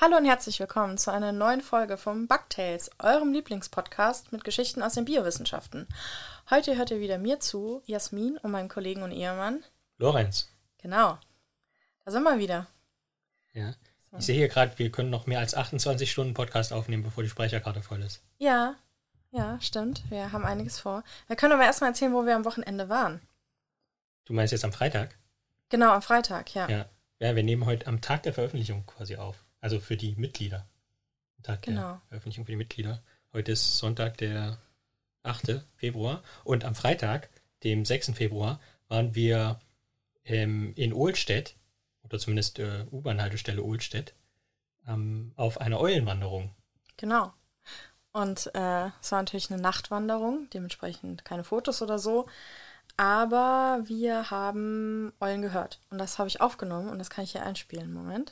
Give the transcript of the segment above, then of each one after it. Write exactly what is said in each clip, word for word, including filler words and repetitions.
Hallo und herzlich willkommen zu einer neuen Folge vom Bugtails, eurem Lieblingspodcast mit Geschichten aus den Biowissenschaften. Heute hört ihr wieder mir zu, Jasmin und meinem Kollegen und Ehemann Lorenz. Genau, da sind wir wieder. Ja, so. Ich sehe hier gerade, wir können noch mehr als achtundzwanzig Stunden Podcast aufnehmen, bevor die Speicherkarte voll ist. Ja, ja, stimmt, wir haben einiges vor. Wir können aber erstmal erzählen, wo wir am Wochenende waren. Du meinst jetzt am Freitag? Genau, am Freitag, ja. Ja, ja, wir nehmen heute am Tag der Veröffentlichung quasi auf. Also für die Mitglieder. Am Tag genau. der Veröffentlichung für die Mitglieder. Heute ist Sonntag, der achte Februar. Und am Freitag, dem sechsten Februar, waren wir ähm, in Ohlstedt, oder zumindest äh, U-Bahn-Haltestelle Ohlstedt, ähm, auf einer Eulenwanderung. Genau. Und äh, es war natürlich eine Nachtwanderung, dementsprechend keine Fotos oder so. Aber wir haben Eulen gehört. Und das habe ich aufgenommen und das kann ich hier einspielen. Moment.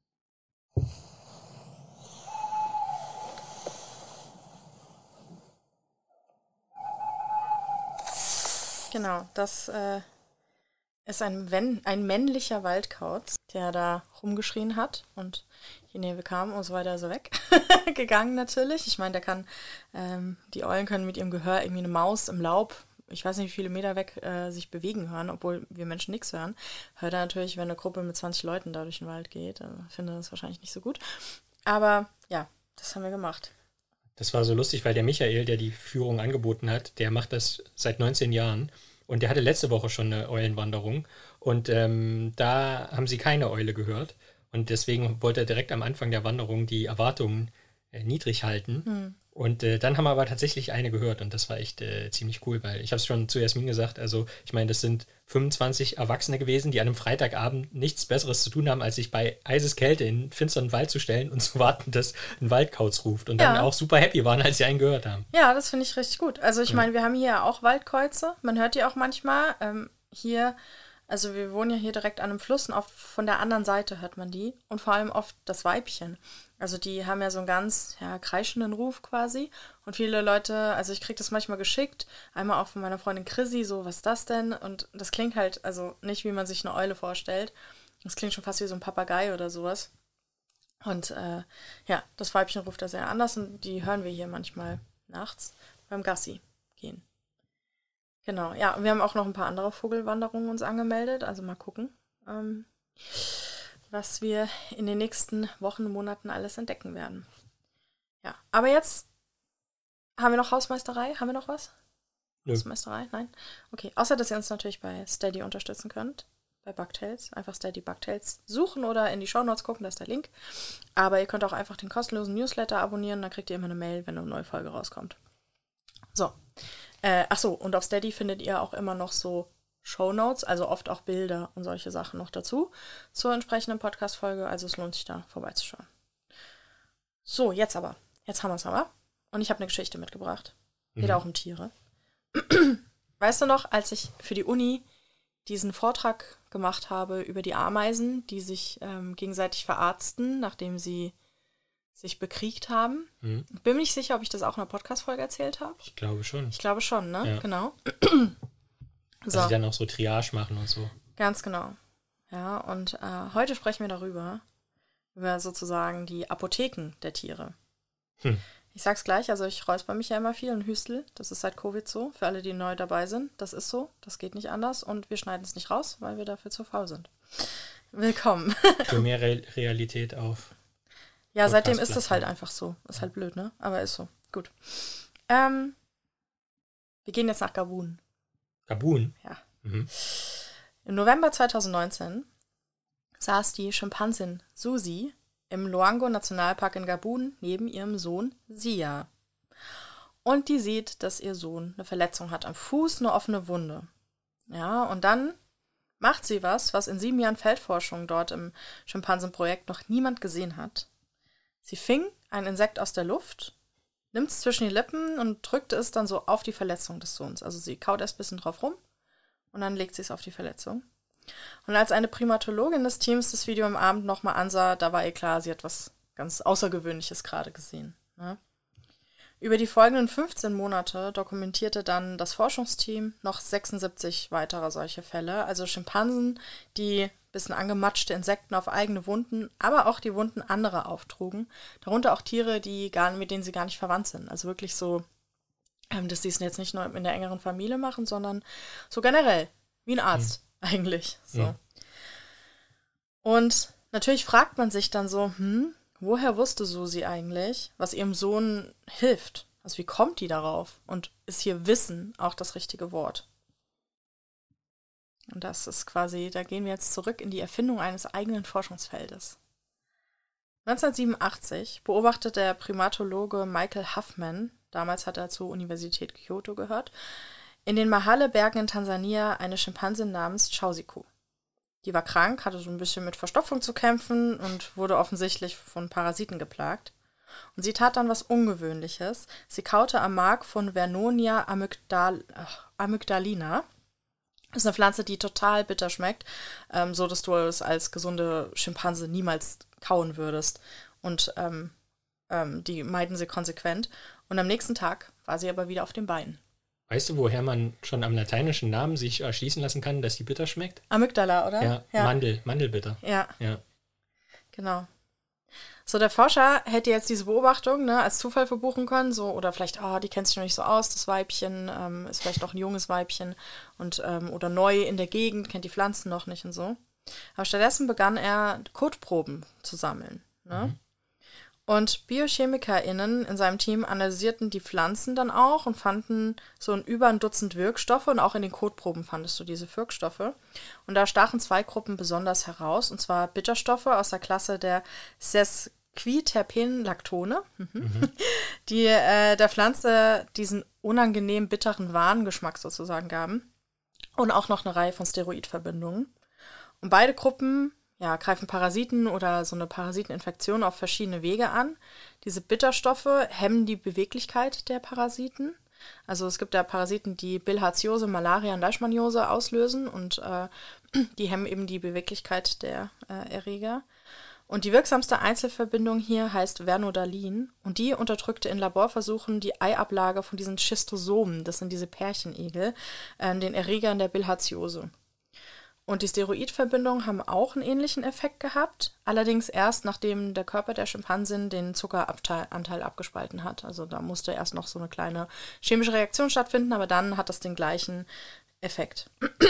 Genau, das äh, ist ein, wenn, ein männlicher Waldkauz, der da rumgeschrien hat. Und je näher wir kamen, umso weiter ist er weg gegangen natürlich. Ich meine, der kann, ähm, die Eulen können mit ihrem Gehör irgendwie eine Maus im Laub, ich weiß nicht, wie viele Meter weg, äh, sich bewegen hören, obwohl wir Menschen nichts hören. Hört er natürlich, wenn eine Gruppe mit zwanzig Leuten da durch den Wald geht. Also finde das wahrscheinlich nicht so gut. Aber ja, das haben wir gemacht. Das war so lustig, weil der Michael, der die Führung angeboten hat, der macht das seit neunzehn Jahren. Und der hatte letzte Woche schon eine Eulenwanderung. Und ähm, da haben sie keine Eule gehört. Und deswegen wollte er direkt am Anfang der Wanderung die Erwartungen äh, niedrig halten. Hm. Und äh, dann haben wir aber tatsächlich eine gehört. Und das war echt äh, ziemlich cool, weil ich habe es schon zu Jasmin gesagt, also ich meine, das sind fünfundzwanzig Erwachsene gewesen, die an einem Freitagabend nichts Besseres zu tun haben, als sich bei Eiseskälte in einen finsteren Wald zu stellen und zu warten, dass ein Waldkauz ruft. Und dann ja. auch super happy waren, als sie einen gehört haben. Ja, das finde ich richtig gut. Also ich ja. meine, wir haben hier auch Waldkäuze. Man hört die auch manchmal. Ähm, hier, also wir wohnen ja hier direkt an einem Fluss und oft von der anderen Seite hört man die. Und vor allem oft das Weibchen. Also die haben ja so einen ganz ja, kreischenden Ruf quasi. Und viele Leute, also ich kriege das manchmal geschickt, einmal auch von meiner Freundin Chrissy, so, was ist das denn? Und das klingt halt, also nicht, wie man sich eine Eule vorstellt. Das klingt schon fast wie so ein Papagei oder sowas. Und äh, ja, das Weibchen ruft da sehr anders und die hören wir hier manchmal nachts beim Gassi gehen. Genau, ja, und wir haben auch noch ein paar andere Vogelwanderungen uns angemeldet, also mal gucken, ähm, was wir in den nächsten Wochen und Monaten alles entdecken werden. Ja, aber jetzt haben wir noch Hausmeisterei. Haben wir noch was? Nö. Hausmeisterei? Nein? Okay, außer, dass ihr uns natürlich bei Steady unterstützen könnt, bei Bugtails. Einfach Steady Bugtails suchen oder in die Shownotes gucken, da ist der Link. Aber ihr könnt auch einfach den kostenlosen Newsletter abonnieren, dann kriegt ihr immer eine Mail, wenn eine neue Folge rauskommt. So. Äh, achso, und auf Steady findet ihr auch immer noch so Shownotes, also oft auch Bilder und solche Sachen noch dazu zur entsprechenden Podcast-Folge, also es lohnt sich da vorbeizuschauen. So, jetzt aber. Jetzt haben wir es aber. Und ich habe eine Geschichte mitgebracht. Geht mhm. auch um Tiere. Weißt du noch, als ich für die Uni diesen Vortrag gemacht habe über die Ameisen, die sich ähm, gegenseitig verarzten, nachdem sie sich bekriegt haben? Mhm. Ich bin mir nicht sicher, ob ich das auch in einer Podcast-Folge erzählt habe. Ich glaube schon. Ich glaube schon, ne? Ja. Genau. Dass so. sie dann auch so Triage machen und so. Ganz genau. Ja, und äh, heute sprechen wir darüber, über sozusagen die Apotheken der Tiere. Hm. Ich sag's gleich, also ich räusper mich ja immer viel und hüstel. Das ist seit Covid so, für alle, die neu dabei sind. Das ist so, das geht nicht anders und wir schneiden es nicht raus, weil wir dafür zu faul sind. Willkommen. Für mehr Re- Realität auf. Ja, seitdem ist das halt einfach so. Ist halt blöd, ne? Aber ist so. Gut. Ähm, wir gehen jetzt nach Gabun. Gabun? Ja. Mhm. Im November zweitausendneunzehn saß die Schimpansin Susi im Luango-Nationalpark in Gabun neben ihrem Sohn Sia. Und die sieht, dass ihr Sohn eine Verletzung hat am Fuß, eine offene Wunde. Ja, und dann macht sie was, was in sieben Jahren Feldforschung dort im Schimpansenprojekt noch niemand gesehen hat. Sie fing ein Insekt aus der Luft, nimmt es zwischen die Lippen und drückt es dann so auf die Verletzung des Sohns. Also sie kaut erst ein bisschen drauf rum und dann legt sie es auf die Verletzung. Und als eine Primatologin des Teams das Video am Abend nochmal ansah, da war ihr klar, sie hat was ganz Außergewöhnliches gerade gesehen. Ne? Über die folgenden fünfzehn Monate dokumentierte dann das Forschungsteam noch sechsundsiebzig weitere solche Fälle, also Schimpansen, die bisschen angematschte Insekten auf eigene Wunden, aber auch die Wunden anderer auftrugen. Darunter auch Tiere, die gar, mit denen sie gar nicht verwandt sind. Also wirklich so, ähm, dass sie es jetzt nicht nur in der engeren Familie machen, sondern so generell, wie ein Arzt mhm. eigentlich. So. Mhm. Und natürlich fragt man sich dann so, hm, woher wusste Susi eigentlich, was ihrem Sohn hilft? Also wie kommt die darauf? Und ist hier Wissen auch das richtige Wort? Und das ist quasi, da gehen wir jetzt zurück in die Erfindung eines eigenen Forschungsfeldes. neunzehnhundertsiebenundachtzig beobachtet der Primatologe Michael Huffman, damals hat er zur Universität Kyoto gehört, in den Mahale-Bergen in Tansania eine Schimpansin namens Chausiku. Die war krank, hatte so ein bisschen mit Verstopfung zu kämpfen und wurde offensichtlich von Parasiten geplagt. Und sie tat dann was Ungewöhnliches. Sie kaute am Mark von Vernonia amygdal- amygdalina. Das ist eine Pflanze, die total bitter schmeckt, ähm, so dass du es als gesunde Schimpanse niemals kauen würdest. Und ähm, ähm, die meiden sie konsequent. Und am nächsten Tag war sie aber wieder auf den Beinen. Weißt du, woher man schon am lateinischen Namen sich erschließen lassen kann, dass die bitter schmeckt? Amygdala, oder? Ja, ja. Mandel, Mandelbitter. Ja. ja. Genau. So, der Forscher hätte jetzt diese Beobachtung ne, als Zufall verbuchen können, so, oder vielleicht, oh, die kennt sich noch nicht so aus, das Weibchen ähm, ist vielleicht auch ein junges Weibchen und ähm, oder neu in der Gegend, kennt die Pflanzen noch nicht und so. Aber stattdessen begann er, Kotproben zu sammeln. Ne? Mhm. Und BiochemikerInnen in seinem Team analysierten die Pflanzen dann auch und fanden so ein über ein Dutzend Wirkstoffe und auch in den Kotproben fandest du diese Wirkstoffe. Und da stachen zwei Gruppen besonders heraus, und zwar Bitterstoffe aus der Klasse der Sesquiterpenlactone, mhm. die äh, der Pflanze diesen unangenehm bitteren Warngeschmack sozusagen gaben, und auch noch eine Reihe von Steroidverbindungen. Und beide Gruppen ja, greifen Parasiten oder so eine Parasiteninfektion auf verschiedene Wege an. Diese Bitterstoffe hemmen die Beweglichkeit der Parasiten. Also es gibt ja Parasiten, die Bilharziose, Malaria und Leishmaniose auslösen und äh, die hemmen eben die Beweglichkeit der äh, Erreger. Und die wirksamste Einzelverbindung hier heißt Vernodalin und die unterdrückte in Laborversuchen die Eiablage von diesen Schistosomen, das sind diese Pärchenegel, äh, den Erregern der Bilharziose. Und die Steroidverbindungen haben auch einen ähnlichen Effekt gehabt, allerdings erst nachdem der Körper der Schimpansin den Zuckeranteil abgespalten hat. Also da musste erst noch so eine kleine chemische Reaktion stattfinden, aber dann hat das den gleichen Effekt.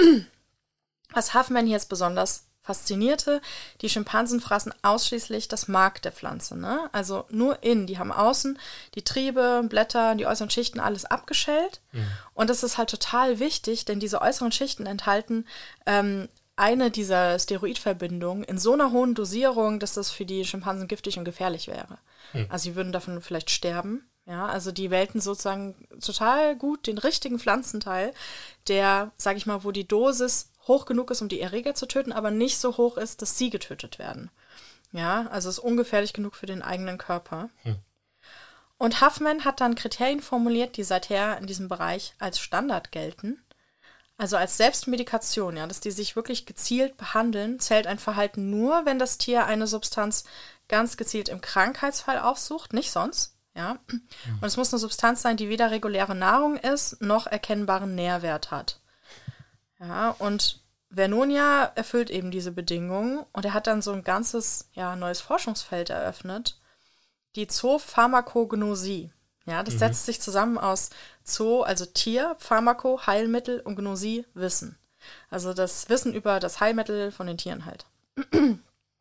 Was Huffman jetzt besonders faszinierte, die Schimpansen fraßen ausschließlich das Mark der Pflanze, ne? Also nur innen, die haben außen die Triebe, Blätter, die äußeren Schichten alles abgeschält. Mhm. Und das ist halt total wichtig, denn diese äußeren Schichten enthalten ähm, eine dieser Steroidverbindungen in so einer hohen Dosierung, dass das für die Schimpansen giftig und gefährlich wäre. Mhm. Also sie würden davon vielleicht sterben. Ja, also die wählten sozusagen total gut den richtigen Pflanzenteil, der, sag ich mal, wo die Dosis hoch genug ist, um die Erreger zu töten, aber nicht so hoch ist, dass sie getötet werden. Ja, also ist ungefährlich genug für den eigenen Körper. Hm. Und Huffman hat dann Kriterien formuliert, die seither in diesem Bereich als Standard gelten. Also als Selbstmedikation, ja, dass die sich wirklich gezielt behandeln, zählt ein Verhalten nur, wenn das Tier eine Substanz ganz gezielt im Krankheitsfall aufsucht, nicht sonst. Ja. Hm. Und es muss eine Substanz sein, die weder reguläre Nahrung ist, noch erkennbaren Nährwert hat. Ja, und Vernonia erfüllt eben diese Bedingungen und er hat dann so ein ganzes, ja, neues Forschungsfeld eröffnet, die Zoopharmakognosie. Ja, das mhm. setzt sich zusammen aus Zoo, also Tier, Pharmako, Heilmittel und Gnosie, Wissen. Also das Wissen über das Heilmittel von den Tieren halt. Und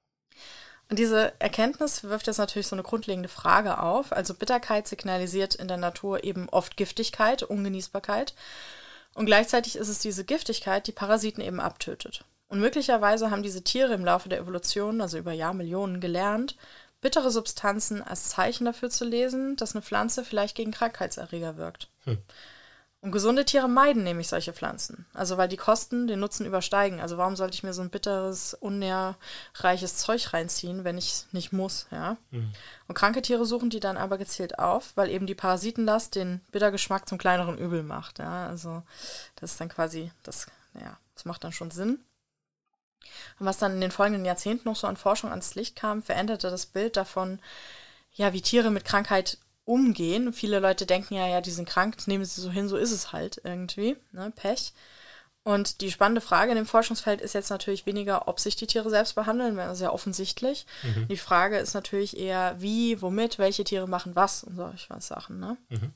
diese Erkenntnis wirft jetzt natürlich so eine grundlegende Frage auf. Also Bitterkeit signalisiert in der Natur eben oft Giftigkeit, Ungenießbarkeit. Und gleichzeitig ist es diese Giftigkeit, die Parasiten eben abtötet. Und möglicherweise haben diese Tiere im Laufe der Evolution, also über Jahrmillionen, gelernt, bittere Substanzen als Zeichen dafür zu lesen, dass eine Pflanze vielleicht gegen Krankheitserreger wirkt. Hm. Und gesunde Tiere meiden nämlich solche Pflanzen. Also weil die Kosten den Nutzen übersteigen. Also warum sollte ich mir so ein bitteres, unnährreiches Zeug reinziehen, wenn ich nicht muss, ja? Mhm. Und kranke Tiere suchen die dann aber gezielt auf, weil eben die Parasitenlast den Bittergeschmack zum kleineren Übel macht, ja? Also das ist dann quasi, das, ja, das macht dann schon Sinn. Und was dann in den folgenden Jahrzehnten noch so an Forschung ans Licht kam, veränderte das Bild davon, ja, wie Tiere mit Krankheit umgehen. Viele Leute denken ja, ja, die sind krank, das nehmen sie so hin, so ist es halt irgendwie, ne, Pech. Und die spannende Frage in dem Forschungsfeld ist jetzt natürlich weniger, ob sich die Tiere selbst behandeln, wäre sehr offensichtlich. Mhm. Die Frage ist natürlich eher, wie, womit, welche Tiere machen was und solche Sachen. Ne? Mhm.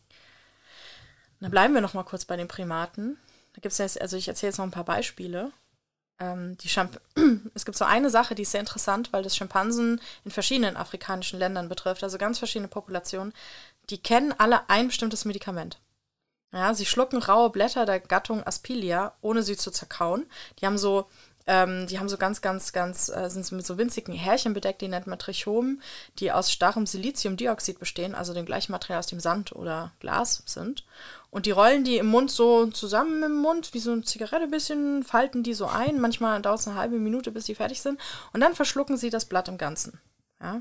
Dann bleiben wir noch mal kurz bei den Primaten. Da gibt's jetzt, also ich erzähle jetzt noch ein paar Beispiele. Ähm, die Schimp- es gibt so eine Sache, die ist sehr interessant, weil das Schimpansen in verschiedenen afrikanischen Ländern betrifft, also ganz verschiedene Populationen. Die kennen alle ein bestimmtes Medikament. Ja, sie schlucken raue Blätter der Gattung Aspilia, ohne sie zu zerkauen. Die haben so, ähm, die haben so ganz, ganz, ganz, äh, sind mit so winzigen Härchen bedeckt, die nennt man Trichomen, die aus starrem Siliziumdioxid bestehen, also dem gleichen Material aus dem Sand oder Glas sind. Und die rollen die im Mund so zusammen im Mund, wie so eine Zigarette ein bisschen, falten die so ein. Manchmal dauert es eine halbe Minute, bis die fertig sind. Und dann verschlucken sie das Blatt im Ganzen. Ja.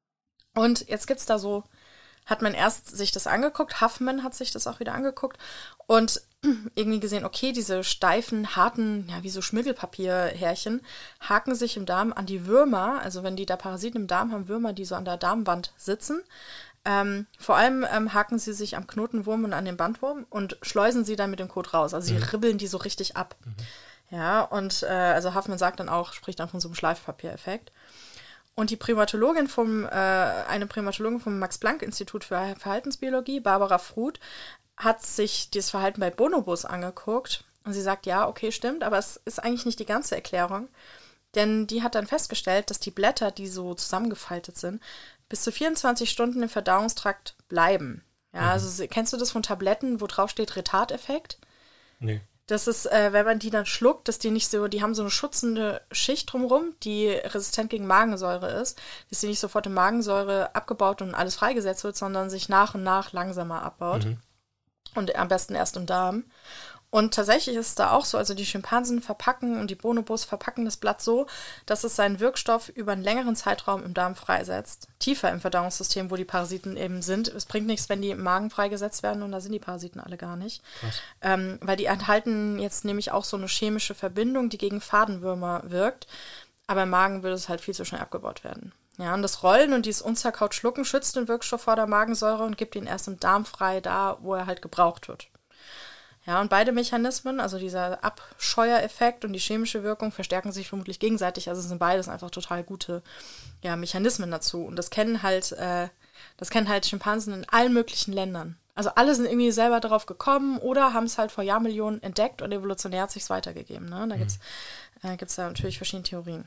Und jetzt gibt's da so, hat man erst sich das angeguckt, Huffman hat sich das auch wieder angeguckt und irgendwie gesehen, okay, diese steifen, harten, ja, wie so Schmirgelpapierhärchen haken sich im Darm an die Würmer, also wenn die da Parasiten im Darm haben, Würmer, die so an der Darmwand sitzen. Ähm, vor allem ähm, haken sie sich am Knotenwurm und an den Bandwurm und schleusen sie dann mit dem Kot raus. Also sie mhm. ribbeln die so richtig ab. Mhm. Ja, und äh, also Huffman sagt dann auch, spricht dann von so einem Schleifpapiereffekt. Und die Primatologin vom, äh, eine Primatologin vom Max-Planck-Institut für Verhaltensbiologie, Barbara Fruth, hat sich das Verhalten bei Bonobos angeguckt. Und sie sagt, ja, okay, stimmt, aber es ist eigentlich nicht die ganze Erklärung. Denn die hat dann festgestellt, dass die Blätter, die so zusammengefaltet sind, bis zu vierundzwanzig Stunden im Verdauungstrakt bleiben. Ja, mhm. also kennst du das von Tabletten, wo drauf steht Retardeffekt? Nee. Das ist, äh, wenn man die dann schluckt, dass die nicht so, die haben so eine schützende Schicht drumherum, die resistent gegen Magensäure ist, dass sie nicht sofort in Magensäure abgebaut und alles freigesetzt wird, sondern sich nach und nach langsamer abbaut. Mhm. Und am besten erst im Darm. Und tatsächlich ist es da auch so, also die Schimpansen verpacken und die Bonobos verpacken das Blatt so, dass es seinen Wirkstoff über einen längeren Zeitraum im Darm freisetzt. Tiefer im Verdauungssystem, wo die Parasiten eben sind. Es bringt nichts, wenn die im Magen freigesetzt werden und da sind die Parasiten alle gar nicht. Ähm, weil die enthalten jetzt nämlich auch so eine chemische Verbindung, die gegen Fadenwürmer wirkt. Aber im Magen würde es halt viel zu schnell abgebaut werden. Ja, und das Rollen und dieses unzerkaut Schlucken schützt den Wirkstoff vor der Magensäure und gibt ihn erst im Darm frei, da wo er halt gebraucht wird. Ja, und beide Mechanismen, also dieser Abscheuereffekt und die chemische Wirkung, verstärken sich vermutlich gegenseitig. Also es sind beides einfach total gute ja, Mechanismen dazu. Und das kennen halt, äh, das kennen halt Schimpansen in allen möglichen Ländern. Also alle sind irgendwie selber darauf gekommen oder haben es halt vor Jahrmillionen entdeckt und evolutionär hat sich es weitergegeben. Ne? Da mhm. gibt's, äh, gibt's da natürlich verschiedene Theorien.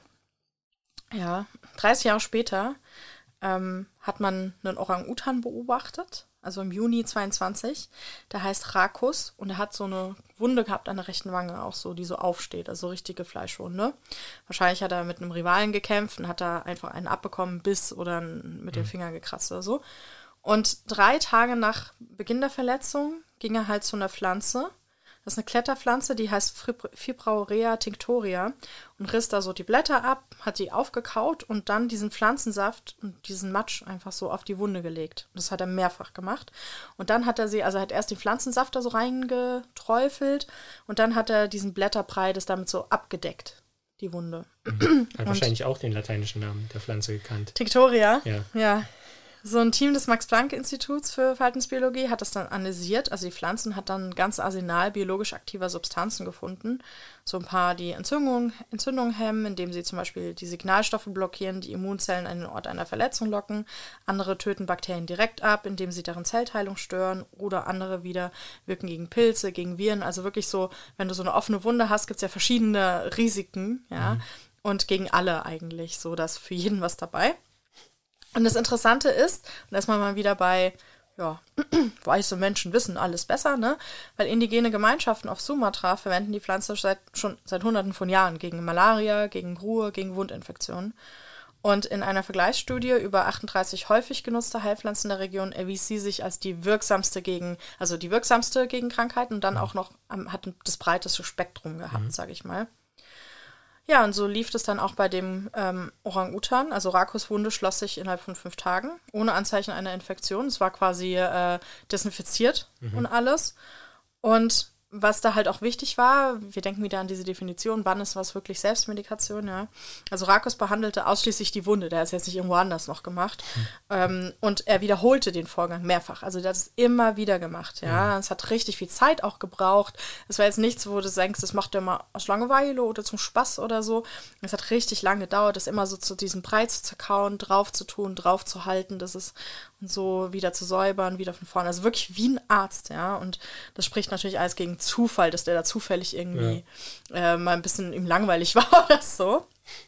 Ja, dreißig Jahre später ähm, hat man einen Orang-Utan beobachtet. Also im Juni zweiundzwanzig, der heißt Rakus und er hat so eine Wunde gehabt an der rechten Wange, auch so, die so aufsteht, also richtige Fleischwunde. Wahrscheinlich hat er mit einem Rivalen gekämpft und hat da einfach einen abbekommen, Biss oder mit dem Finger gekratzt oder so. Und drei Tage nach Beginn der Verletzung ging er halt zu einer Pflanze. Das ist eine Kletterpflanze, die heißt Fibraurea tinctoria und riss da so die Blätter ab, hat die aufgekaut und dann diesen Pflanzensaft und diesen Matsch einfach so auf die Wunde gelegt. Das hat er mehrfach gemacht. Und dann hat er sie, also hat erst den Pflanzensaft da so reingeträufelt und dann hat er diesen Blätterbrei das damit so abgedeckt, die Wunde. Mhm. Hat wahrscheinlich auch den lateinischen Namen der Pflanze gekannt. Tinctoria? Ja. Ja. So ein Team des Max-Planck-Instituts für Verhaltensbiologie hat das dann analysiert. Also die Pflanzen hat dann ein ganzes Arsenal biologisch aktiver Substanzen gefunden. So ein paar, die Entzündung, Entzündung hemmen, indem sie zum Beispiel die Signalstoffe blockieren, die Immunzellen an den Ort einer Verletzung locken. Andere töten Bakterien direkt ab, indem sie deren Zellteilung stören. Oder andere wieder wirken gegen Pilze, gegen Viren. Also wirklich so, wenn du so eine offene Wunde hast, gibt es ja verschiedene Risiken. Ja, mhm. Und gegen alle eigentlich. So, da ist für jeden was dabei. Und das Interessante ist, und erstmal mal wieder bei, ja, weiße Menschen wissen alles besser, ne? Weil indigene Gemeinschaften auf Sumatra verwenden die Pflanze seit, schon seit Hunderten von Jahren gegen Malaria, gegen Ruhr, gegen Wundinfektionen. Und in einer Vergleichsstudie über achtunddreißig häufig genutzte Heilpflanzen der Region erwies sie sich als die wirksamste gegen, also die wirksamste gegen Krankheiten und dann auch noch um, hat das breiteste Spektrum gehabt, mhm. sage ich mal. Ja, und so lief es dann auch bei dem ähm, Orang-Utan. Also Rakus Wunde schloss sich innerhalb von fünf Tagen, ohne Anzeichen einer Infektion. Es war quasi äh, desinfiziert mhm. und alles. Und was da halt auch wichtig war, wir denken wieder an diese Definition, wann ist was wirklich Selbstmedikation, ja. Also Rakos behandelte ausschließlich die Wunde, der hat es jetzt nicht irgendwo anders noch gemacht. Mhm. Ähm, und er wiederholte den Vorgang mehrfach. Also der hat es immer wieder gemacht, ja. Mhm. Es hat richtig viel Zeit auch gebraucht. Es war jetzt nichts, wo du denkst, das macht er mal aus Langeweile oder zum Spaß oder so. Es hat richtig lange gedauert, das immer so zu diesem Brei zu zerkauen, drauf zu tun, drauf zu halten, das ist und so wieder zu säubern, wieder von vorne. Also wirklich wie ein Arzt, ja. Und das spricht natürlich alles gegen Zufall, dass der da zufällig irgendwie ja. äh, mal ein bisschen ihm langweilig war oder so.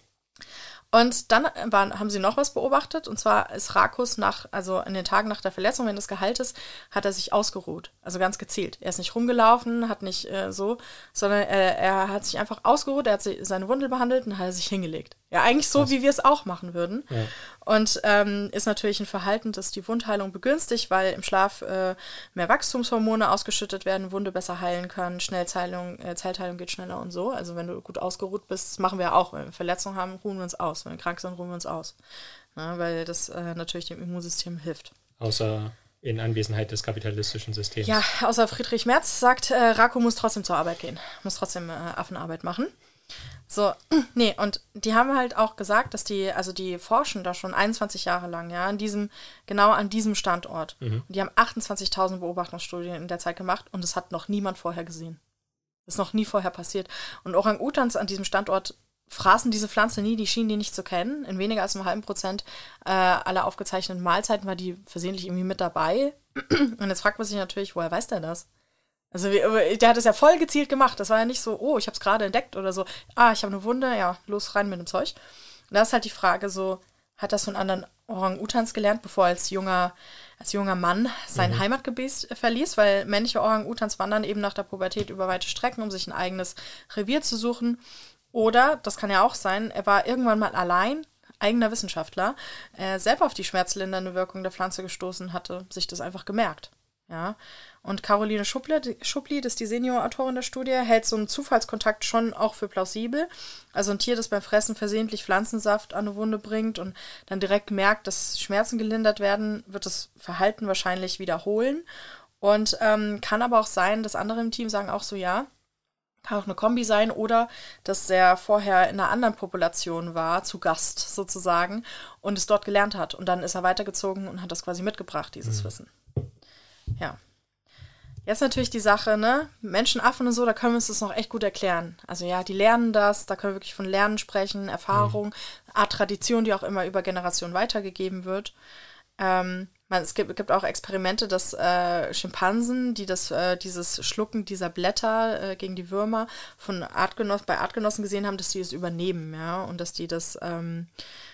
Und dann waren, haben sie noch was beobachtet, und zwar ist Rakos nach, also in den Tagen nach der Verletzung, wenn das geheilt ist, hat er sich ausgeruht, also ganz gezielt. Er ist nicht rumgelaufen, hat nicht äh, so, sondern er, er hat sich einfach ausgeruht, er hat seine Wunde behandelt und hat er sich hingelegt. Ja, eigentlich so, was? Wie wir es auch machen würden. Ja. Und ähm, ist natürlich ein Verhalten, das die Wundheilung begünstigt, weil im Schlaf äh, mehr Wachstumshormone ausgeschüttet werden, Wunde besser heilen kann, Schnellzellheilung, äh, Zellteilung geht schneller und so. Also wenn du gut ausgeruht bist, das machen wir auch. Wenn wir Verletzungen haben, ruhen wir uns aus. Wenn wir krank sind, ruhen wir uns aus. Na, weil das äh, natürlich dem Immunsystem hilft. Außer in Anwesenheit des kapitalistischen Systems. Ja, außer Friedrich Merz sagt, äh, Rako muss trotzdem zur Arbeit gehen. Muss trotzdem äh, Affenarbeit machen. So, nee, und die haben halt auch gesagt, dass die, also die forschen da schon einundzwanzig Jahre lang, ja, an diesem, genau an diesem Standort. Mhm. Und die haben achtundzwanzigtausend Beobachtungsstudien in der Zeit gemacht und das hat noch niemand vorher gesehen. Das ist noch nie vorher passiert. Und Orang-Utans an diesem Standort fraßen diese Pflanze nie, die schienen die nicht zu kennen. In weniger als einem halben Prozent äh, aller aufgezeichneten Mahlzeiten war die versehentlich irgendwie mit dabei. Und jetzt fragt man sich natürlich, woher weiß der das? Also der hat es ja voll gezielt gemacht. Das war ja nicht so, oh, ich habe es gerade entdeckt oder so. Ah, ich habe eine Wunde, ja, los rein mit dem Zeug. Und da ist halt die Frage so, hat das von anderen Orang-Utans gelernt, bevor er als junger, als junger Mann sein mhm. Heimatgebiet verließ? Weil männliche Orang-Utans wandern eben nach der Pubertät über weite Strecken, um sich ein eigenes Revier zu suchen. Oder, das kann ja auch sein, er war irgendwann mal allein, eigener Wissenschaftler, äh, selber auf die schmerzlindernde Wirkung der Pflanze gestoßen hatte, sich das einfach gemerkt. Ja, und Caroline Schupli, Schupli, das ist die Senior-Autorin der Studie, hält so einen Zufallskontakt schon auch für plausibel. Also ein Tier, das beim Fressen versehentlich Pflanzensaft an eine Wunde bringt und dann direkt merkt, dass Schmerzen gelindert werden, wird das Verhalten wahrscheinlich wiederholen. Und ähm, kann aber auch sein, dass andere im Team sagen auch so, ja, kann auch eine Kombi sein, oder dass er vorher in einer anderen Population war, zu Gast sozusagen, und es dort gelernt hat. Und dann ist er weitergezogen und hat das quasi mitgebracht, dieses mhm. Wissen. Ja. Jetzt natürlich die Sache, ne? Menschen, Affen und so, da können wir uns das noch echt gut erklären. Also ja, die lernen das, da können wir wirklich von Lernen sprechen, Erfahrung, mhm. Art Tradition, die auch immer über Generationen weitergegeben wird. Ähm, man, es gibt, gibt auch Experimente, dass äh, Schimpansen, die das, äh, dieses Schlucken dieser Blätter äh, gegen die Würmer von Artgenossen, bei Artgenossen gesehen haben, dass die das übernehmen, ja, und dass die das ähm,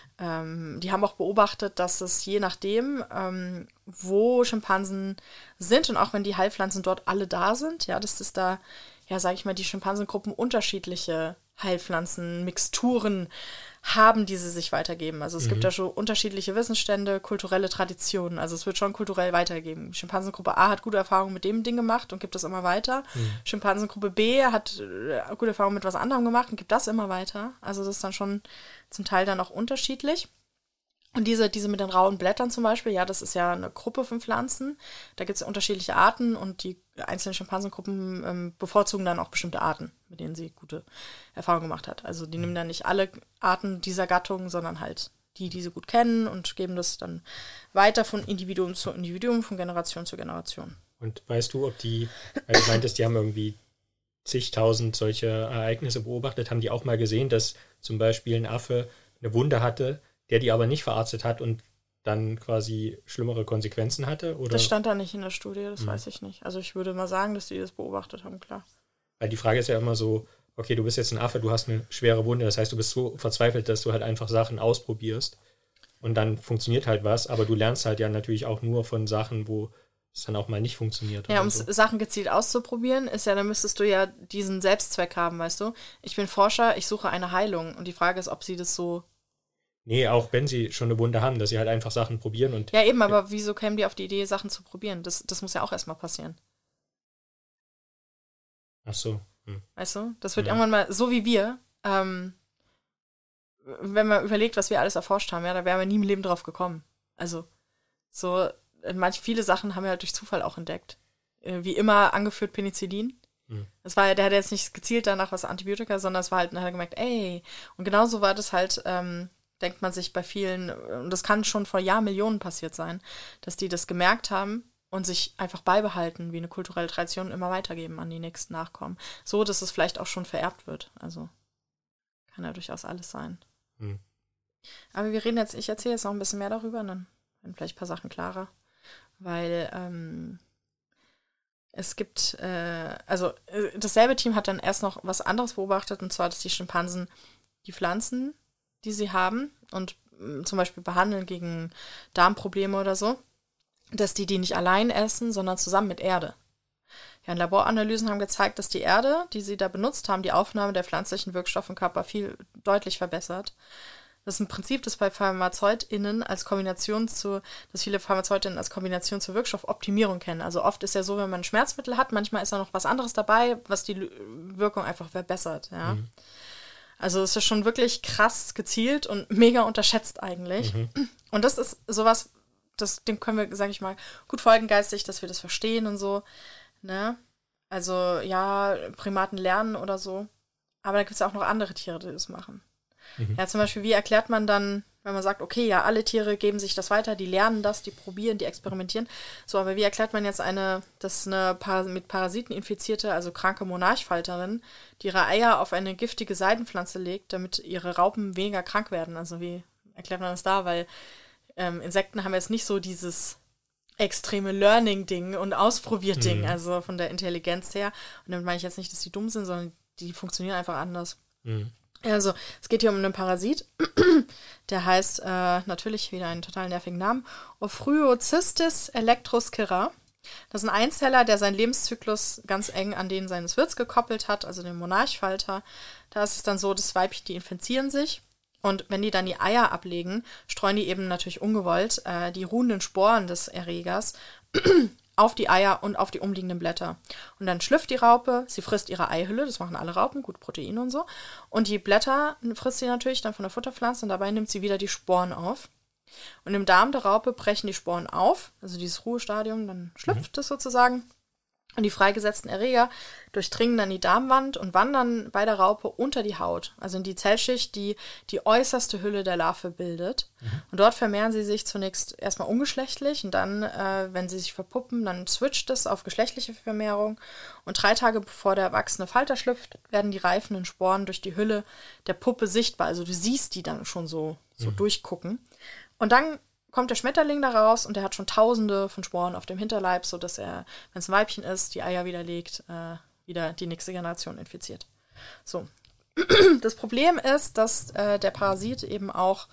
Ähm, die haben auch beobachtet, dass es je nachdem, ähm, wo Schimpansen sind und auch wenn die Heilpflanzen dort alle da sind, ja, dass das da, ja, sag ich mal, die Schimpansengruppen unterschiedliche Heilpflanzenmixturen haben, die sie sich weitergeben. Also es mhm. gibt da schon unterschiedliche Wissensstände, kulturelle Traditionen. Also es wird schon kulturell weitergegeben. Schimpansengruppe A hat gute Erfahrungen mit dem Ding gemacht und gibt das immer weiter. Mhm. Schimpansengruppe B hat äh, gute Erfahrungen mit was anderem gemacht und gibt das immer weiter. Also das ist dann schon zum Teil dann auch unterschiedlich. Und diese, diese mit den rauen Blättern zum Beispiel, ja, das ist ja eine Gruppe von Pflanzen. Da gibt es unterschiedliche Arten und die einzelnen Schimpansengruppen ähm, bevorzugen dann auch bestimmte Arten, mit denen sie gute Erfahrungen gemacht hat. Also die nehmen dann nicht alle Arten dieser Gattung, sondern halt die, die sie gut kennen und geben das dann weiter von Individuum zu Individuum, von Generation zu Generation. Und weißt du, ob die, weil du meintest, die haben irgendwie zigtausend solche Ereignisse beobachtet, haben die auch mal gesehen, dass zum Beispiel ein Affe eine Wunde hatte, der die aber nicht verarztet hat und dann quasi schlimmere Konsequenzen hatte? Oder? Das stand da nicht in der Studie, das hm. weiß ich nicht. Also ich würde mal sagen, dass die das beobachtet haben, klar. Weil die Frage ist ja immer so, okay, du bist jetzt ein Affe, du hast eine schwere Wunde, das heißt, du bist so verzweifelt, dass du halt einfach Sachen ausprobierst und dann funktioniert halt was, aber du lernst halt ja natürlich auch nur von Sachen, wo es dann auch mal nicht funktioniert. Ja, um so. Sachen gezielt auszuprobieren, ist ja, dann müsstest du ja diesen Selbstzweck haben, weißt du? Ich bin Forscher, ich suche eine Heilung und die Frage ist, ob sie das so... Nee, auch wenn sie schon eine Wunde haben, dass sie halt einfach Sachen probieren und... Ja, eben, aber wieso kämen die auf die Idee, Sachen zu probieren? Das, das muss ja auch erstmal passieren. Ach so. Hm. Weißt du? Das wird ja. irgendwann mal, so wie wir, ähm, wenn man überlegt, was wir alles erforscht haben, ja, da wären wir nie im Leben drauf gekommen. Also, so, manch, viele Sachen haben wir halt durch Zufall auch entdeckt. Äh, wie immer angeführt Penicillin. Mhm. Das war, der hat jetzt nicht gezielt danach was Antibiotika, sondern es war halt, dann hat er gemerkt, ey, und genauso war das halt, ähm, denkt man sich bei vielen, und das kann schon vor Jahrmillionen passiert sein, dass die das gemerkt haben und sich einfach beibehalten, wie eine kulturelle Tradition, immer weitergeben an die nächsten Nachkommen. So, dass es vielleicht auch schon vererbt wird. Also kann ja durchaus alles sein. Mhm. Aber wir reden jetzt, ich erzähle jetzt noch ein bisschen mehr darüber, und dann werden vielleicht ein paar Sachen klarer. Weil ähm, es gibt, äh, also äh, dasselbe Team hat dann erst noch was anderes beobachtet, und zwar, dass die Schimpansen die Pflanzen, die sie haben und mh, zum Beispiel behandeln gegen Darmprobleme oder so, dass die die nicht allein essen, sondern zusammen mit Erde. Ja, und Laboranalysen haben gezeigt, dass die Erde, die sie da benutzt haben, die Aufnahme der pflanzlichen Wirkstoffe im Körper viel deutlich verbessert. Das ist ein Prinzip, das bei PharmazeutInnen als Kombination zu, dass viele PharmazeutInnen als Kombination zur Wirkstoffoptimierung kennen. Also oft ist ja so, wenn man ein Schmerzmittel hat, manchmal ist da noch was anderes dabei, was die Wirkung einfach verbessert, ja. Mhm. Also es ist schon wirklich krass gezielt und mega unterschätzt eigentlich. Mhm. Und das ist sowas, das, dem können wir, sage ich mal, gut folgen geistig, dass wir das verstehen und so, ne? Also ja, Primaten lernen oder so. Aber da gibt es ja auch noch andere Tiere, die das machen. Mhm. Ja, zum Beispiel, wie erklärt man dann, wenn man sagt, okay, ja, alle Tiere geben sich das weiter, die lernen das, die probieren, die experimentieren. So, aber wie erklärt man jetzt eine, dass eine Par- mit Parasiten infizierte, also kranke Monarchfalterin, die ihre Eier auf eine giftige Seidenpflanze legt, damit ihre Raupen weniger krank werden? Also wie erklärt man das da? Weil ähm, Insekten haben jetzt nicht so dieses extreme Learning-Ding und Ausprobiert-Ding, mhm. also von der Intelligenz her. Und damit meine ich jetzt nicht, dass die dumm sind, sondern die funktionieren einfach anders. Mhm. Also, es geht hier um einen Parasit, der heißt äh, natürlich wieder einen total nervigen Namen, Ophryocistis electroscira. Das ist ein Einzeller, der seinen Lebenszyklus ganz eng an den seines Wirts gekoppelt hat, also den Monarchfalter. Da ist es dann so, dass Weibchen, die infizieren sich, und wenn die dann die Eier ablegen, streuen die eben natürlich ungewollt äh, die ruhenden Sporen des Erregers auf die Eier und auf die umliegenden Blätter. Und dann schlüpft die Raupe, sie frisst ihre Eihülle, das machen alle Raupen, gut Protein und so. Und die Blätter frisst sie natürlich dann von der Futterpflanze, und dabei nimmt sie wieder die Sporen auf. Und im Darm der Raupe brechen die Sporen auf, also dieses Ruhestadium, dann schlüpft es sozusagen. Und die freigesetzten Erreger durchdringen dann die Darmwand und wandern bei der Raupe unter die Haut, also in die Zellschicht, die die äußerste Hülle der Larve bildet. Mhm. Und dort vermehren sie sich zunächst erstmal ungeschlechtlich, und dann, äh, wenn sie sich verpuppen, dann switcht es auf geschlechtliche Vermehrung. Und drei Tage bevor der erwachsene Falter schlüpft, werden die reifenden Sporen durch die Hülle der Puppe sichtbar. Also du siehst die dann schon so, so mhm. durchgucken. Und dann kommt der Schmetterling da raus, und der hat schon tausende von Sporen auf dem Hinterleib, sodass er, wenn es ein Weibchen ist, die Eier wieder legt, äh, wieder die nächste Generation infiziert. So. Das Problem ist, dass äh, der Parasit eben auch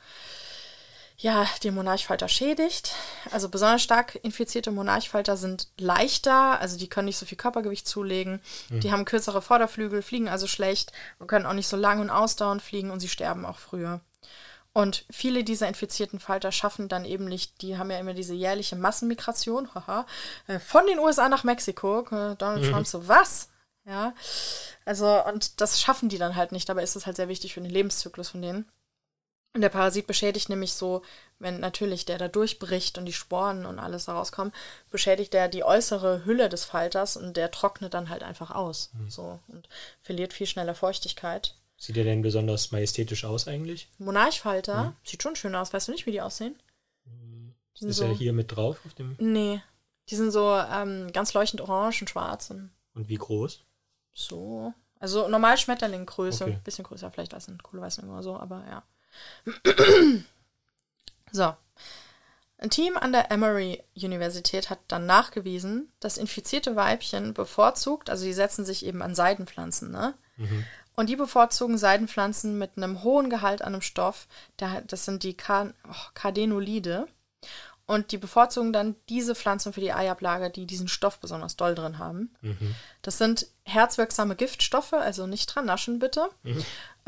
ja, den Monarchfalter schädigt. Also besonders stark infizierte Monarchfalter sind leichter, also die können nicht so viel Körpergewicht zulegen. Mhm. Die haben kürzere Vorderflügel, fliegen also schlecht und können auch nicht so lang und ausdauernd fliegen, und sie sterben auch früher. Und viele dieser infizierten Falter schaffen dann eben nicht, die haben ja immer diese jährliche Massenmigration, haha, von den U S A nach Mexiko. Donald mhm. Trump so, was? Ja, also, und das schaffen die dann halt nicht. Dabei ist es halt sehr wichtig für den Lebenszyklus von denen. Und der Parasit beschädigt nämlich so, wenn natürlich der da durchbricht und die Sporen und alles da rauskommen, beschädigt der die äußere Hülle des Falters, und der trocknet dann halt einfach aus. Mhm. So, und verliert viel schneller Feuchtigkeit. Sieht der denn besonders majestätisch aus eigentlich? Monarchfalter? Mhm. Sieht schon schön aus. Weißt du nicht, wie die aussehen? Die ist so, er hier mit drauf? Auf dem? Nee. Die sind so ähm, ganz leuchtend orange und schwarz. Und, und wie groß? So. Also normal Schmetterlinggröße. Okay. Bisschen größer vielleicht als ein Kohleweißling oder so, aber ja. So. Ein Team an der Emory-Universität hat dann nachgewiesen, dass infizierte Weibchen bevorzugt, also die setzen sich eben an Seidenpflanzen, ne? Mhm. Und die bevorzugen Seidenpflanzen mit einem hohen Gehalt an einem Stoff, der, das sind die Car- oh, Cardenolide. Und die bevorzugen dann diese Pflanzen für die Eiablage, die diesen Stoff besonders doll drin haben. Mhm. Das sind herzwirksame Giftstoffe, also nicht dran naschen bitte. Mhm.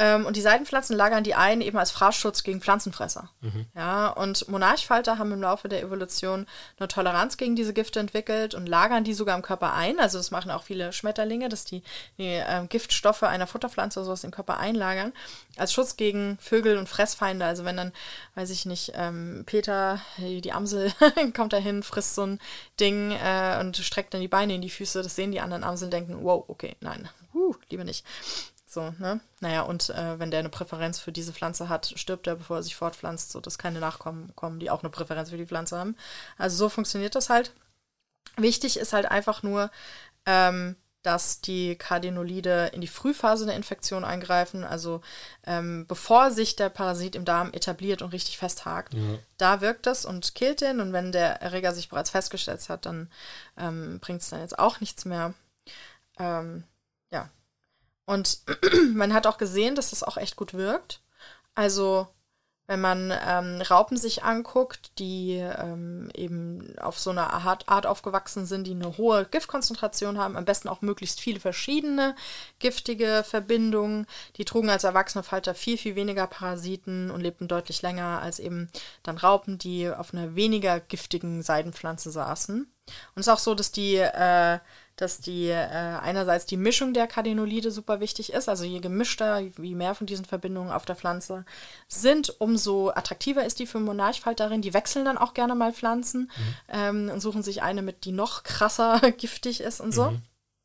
Ähm, und die Seidenpflanzen lagern die ein eben als Fraßschutz gegen Pflanzenfresser. Mhm. Ja, und Monarchfalter haben im Laufe der Evolution eine Toleranz gegen diese Gifte entwickelt und lagern die sogar im Körper ein. Also das machen auch viele Schmetterlinge, dass die, die äh, Giftstoffe einer Futterpflanze oder sowas im Körper einlagern. Als Schutz gegen Vögel und Fressfeinde. Also wenn dann, weiß ich nicht, ähm, Peter, die Amsel, kommt dahin, frisst so ein Ding äh, und streckt dann die Beine in die Füße. Das sehen die anderen Amseln, denken, wow, okay, nein, uh, lieber nicht. So, ne? Naja, und äh, wenn der eine Präferenz für diese Pflanze hat, stirbt er, bevor er sich fortpflanzt, sodass keine Nachkommen kommen, die auch eine Präferenz für die Pflanze haben. Also so funktioniert das halt. Wichtig ist halt einfach nur, ähm, dass die Cardenolide in die Frühphase der Infektion eingreifen, also ähm, bevor sich der Parasit im Darm etabliert und richtig festhakt. Ja. Da wirkt es und killt den, und wenn der Erreger sich bereits festgesetzt hat, dann ähm, bringt es dann jetzt auch nichts mehr. Ähm, ja. Und man hat auch gesehen, dass das auch echt gut wirkt. Also wenn man ähm, Raupen sich anguckt, die ähm, eben auf so einer Art, Art aufgewachsen sind, die eine hohe Giftkonzentration haben, am besten auch möglichst viele verschiedene giftige Verbindungen, die trugen als erwachsene Falter viel, viel weniger Parasiten und lebten deutlich länger als eben dann Raupen, die auf einer weniger giftigen Seidenpflanze saßen. Und es ist auch so, dass die äh, dass die äh, einerseits die Mischung der Cardenolide super wichtig ist, also je gemischter, je mehr von diesen Verbindungen auf der Pflanze sind, umso attraktiver ist die für Monarchfalterin. Die wechseln dann auch gerne mal Pflanzen mhm. ähm, und suchen sich eine mit, die noch krasser giftig ist und so. Mhm.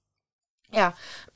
Ja,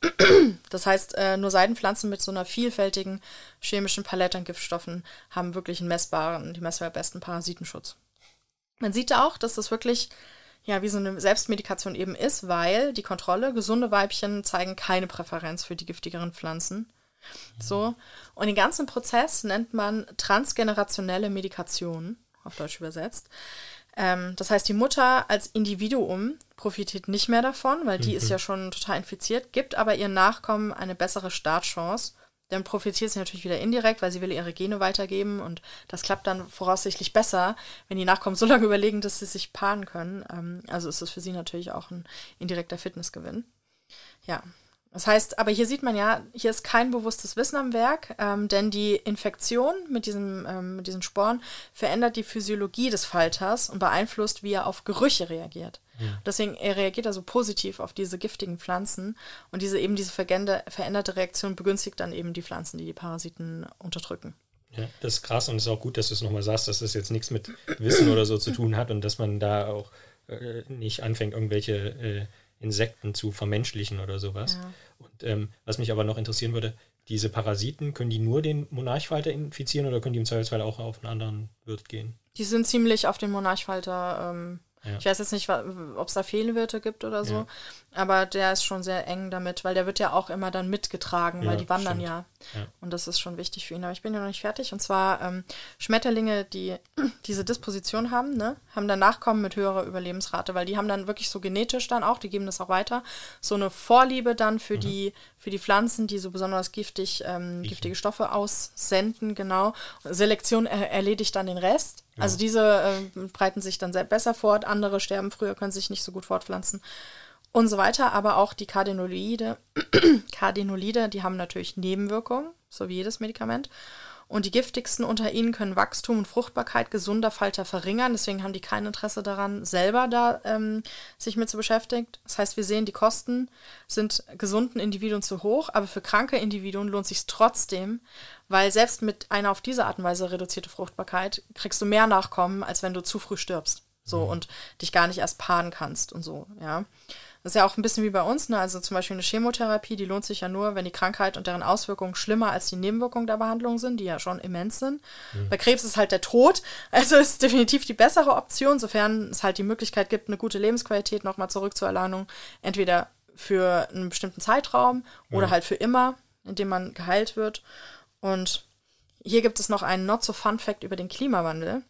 das heißt, äh, nur Seidenpflanzen mit so einer vielfältigen chemischen Palette an Giftstoffen haben wirklich einen messbaren, die messbar besten Parasitenschutz. Man sieht da auch, dass das wirklich ja, wie so eine Selbstmedikation eben ist, weil die Kontrolle, gesunde Weibchen zeigen keine Präferenz für die giftigeren Pflanzen. So. Und den ganzen Prozess nennt man transgenerationelle Medikation, auf Deutsch übersetzt. Ähm, das heißt, die Mutter als Individuum profitiert nicht mehr davon, weil die mhm. ist ja schon total infiziert, gibt aber ihren Nachkommen eine bessere Startchance. Dann profitiert sie natürlich wieder indirekt, weil sie will ihre Gene weitergeben, und das klappt dann voraussichtlich besser, wenn die Nachkommen so lange überlegen, dass sie sich paaren können. Ähm, also ist das für sie natürlich auch ein indirekter Fitnessgewinn. Ja, das heißt, aber hier sieht man ja, hier ist kein bewusstes Wissen am Werk, ähm, denn die Infektion mit, diesem, ähm, mit diesen Sporen verändert die Physiologie des Falters und beeinflusst, wie er auf Gerüche reagiert. Ja. Deswegen er reagiert er so positiv auf diese giftigen Pflanzen, und diese eben diese veränderte Reaktion begünstigt dann eben die Pflanzen, die die Parasiten unterdrücken. Ja, das ist krass, und es ist auch gut, dass du es nochmal sagst, dass das jetzt nichts mit Wissen oder so zu tun hat und dass man da auch äh, nicht anfängt, irgendwelche äh, Insekten zu vermenschlichen oder sowas. Ja. Und ähm, was mich aber noch interessieren würde, diese Parasiten, können die nur den Monarchfalter infizieren oder können die im Zweifelsfall auch auf einen anderen Wirt gehen? Die sind ziemlich auf den Monarchfalter ähm, Ja. Ich weiß jetzt nicht, ob es da Fehlwirte gibt oder so, ja. aber der ist schon sehr eng damit, weil der wird ja auch immer dann mitgetragen, ja, weil die wandern ja. ja. Und das ist schon wichtig für ihn. Aber ich bin ja noch nicht fertig. Und zwar ähm, Schmetterlinge, die diese Disposition haben, ne, haben dann Nachkommen mit höherer Überlebensrate, weil die haben dann wirklich so genetisch dann auch, die geben das auch weiter, so eine Vorliebe dann für mhm. die für die Pflanzen, die so besonders giftig ähm, giftige Stoffe aussenden, genau. Selektion er- erledigt dann den Rest. Ja. Also diese äh, breiten sich dann sehr besser fort, andere sterben früher, können sich nicht so gut fortpflanzen und so weiter. Aber auch die Cardenolide, Cardenolide, die haben natürlich Nebenwirkungen, so wie jedes Medikament. Und die giftigsten unter ihnen können Wachstum und Fruchtbarkeit gesunder Falter verringern. Deswegen haben die kein Interesse daran, selber da ähm, sich mit zu beschäftigen. Das heißt, wir sehen, die Kosten sind gesunden Individuen zu hoch, aber für kranke Individuen lohnt sich trotzdem, weil selbst mit einer auf diese Art und Weise reduzierte Fruchtbarkeit kriegst du mehr Nachkommen, als wenn du zu früh stirbst. So, und dich gar nicht erst paaren kannst und so, ja. Das ist ja auch ein bisschen wie bei uns, ne? Also zum Beispiel eine Chemotherapie, die lohnt sich ja nur, wenn die Krankheit und deren Auswirkungen schlimmer als die Nebenwirkungen der Behandlung sind, die ja schon immens sind. Mhm. Bei Krebs ist halt der Tod, also ist definitiv die bessere Option, sofern es halt die Möglichkeit gibt, eine gute Lebensqualität nochmal zurückzuerlangen, entweder für einen bestimmten Zeitraum oder mhm. halt für immer, indem man geheilt wird. Und hier gibt es noch einen Not-so-Fun-Fact über den Klimawandel,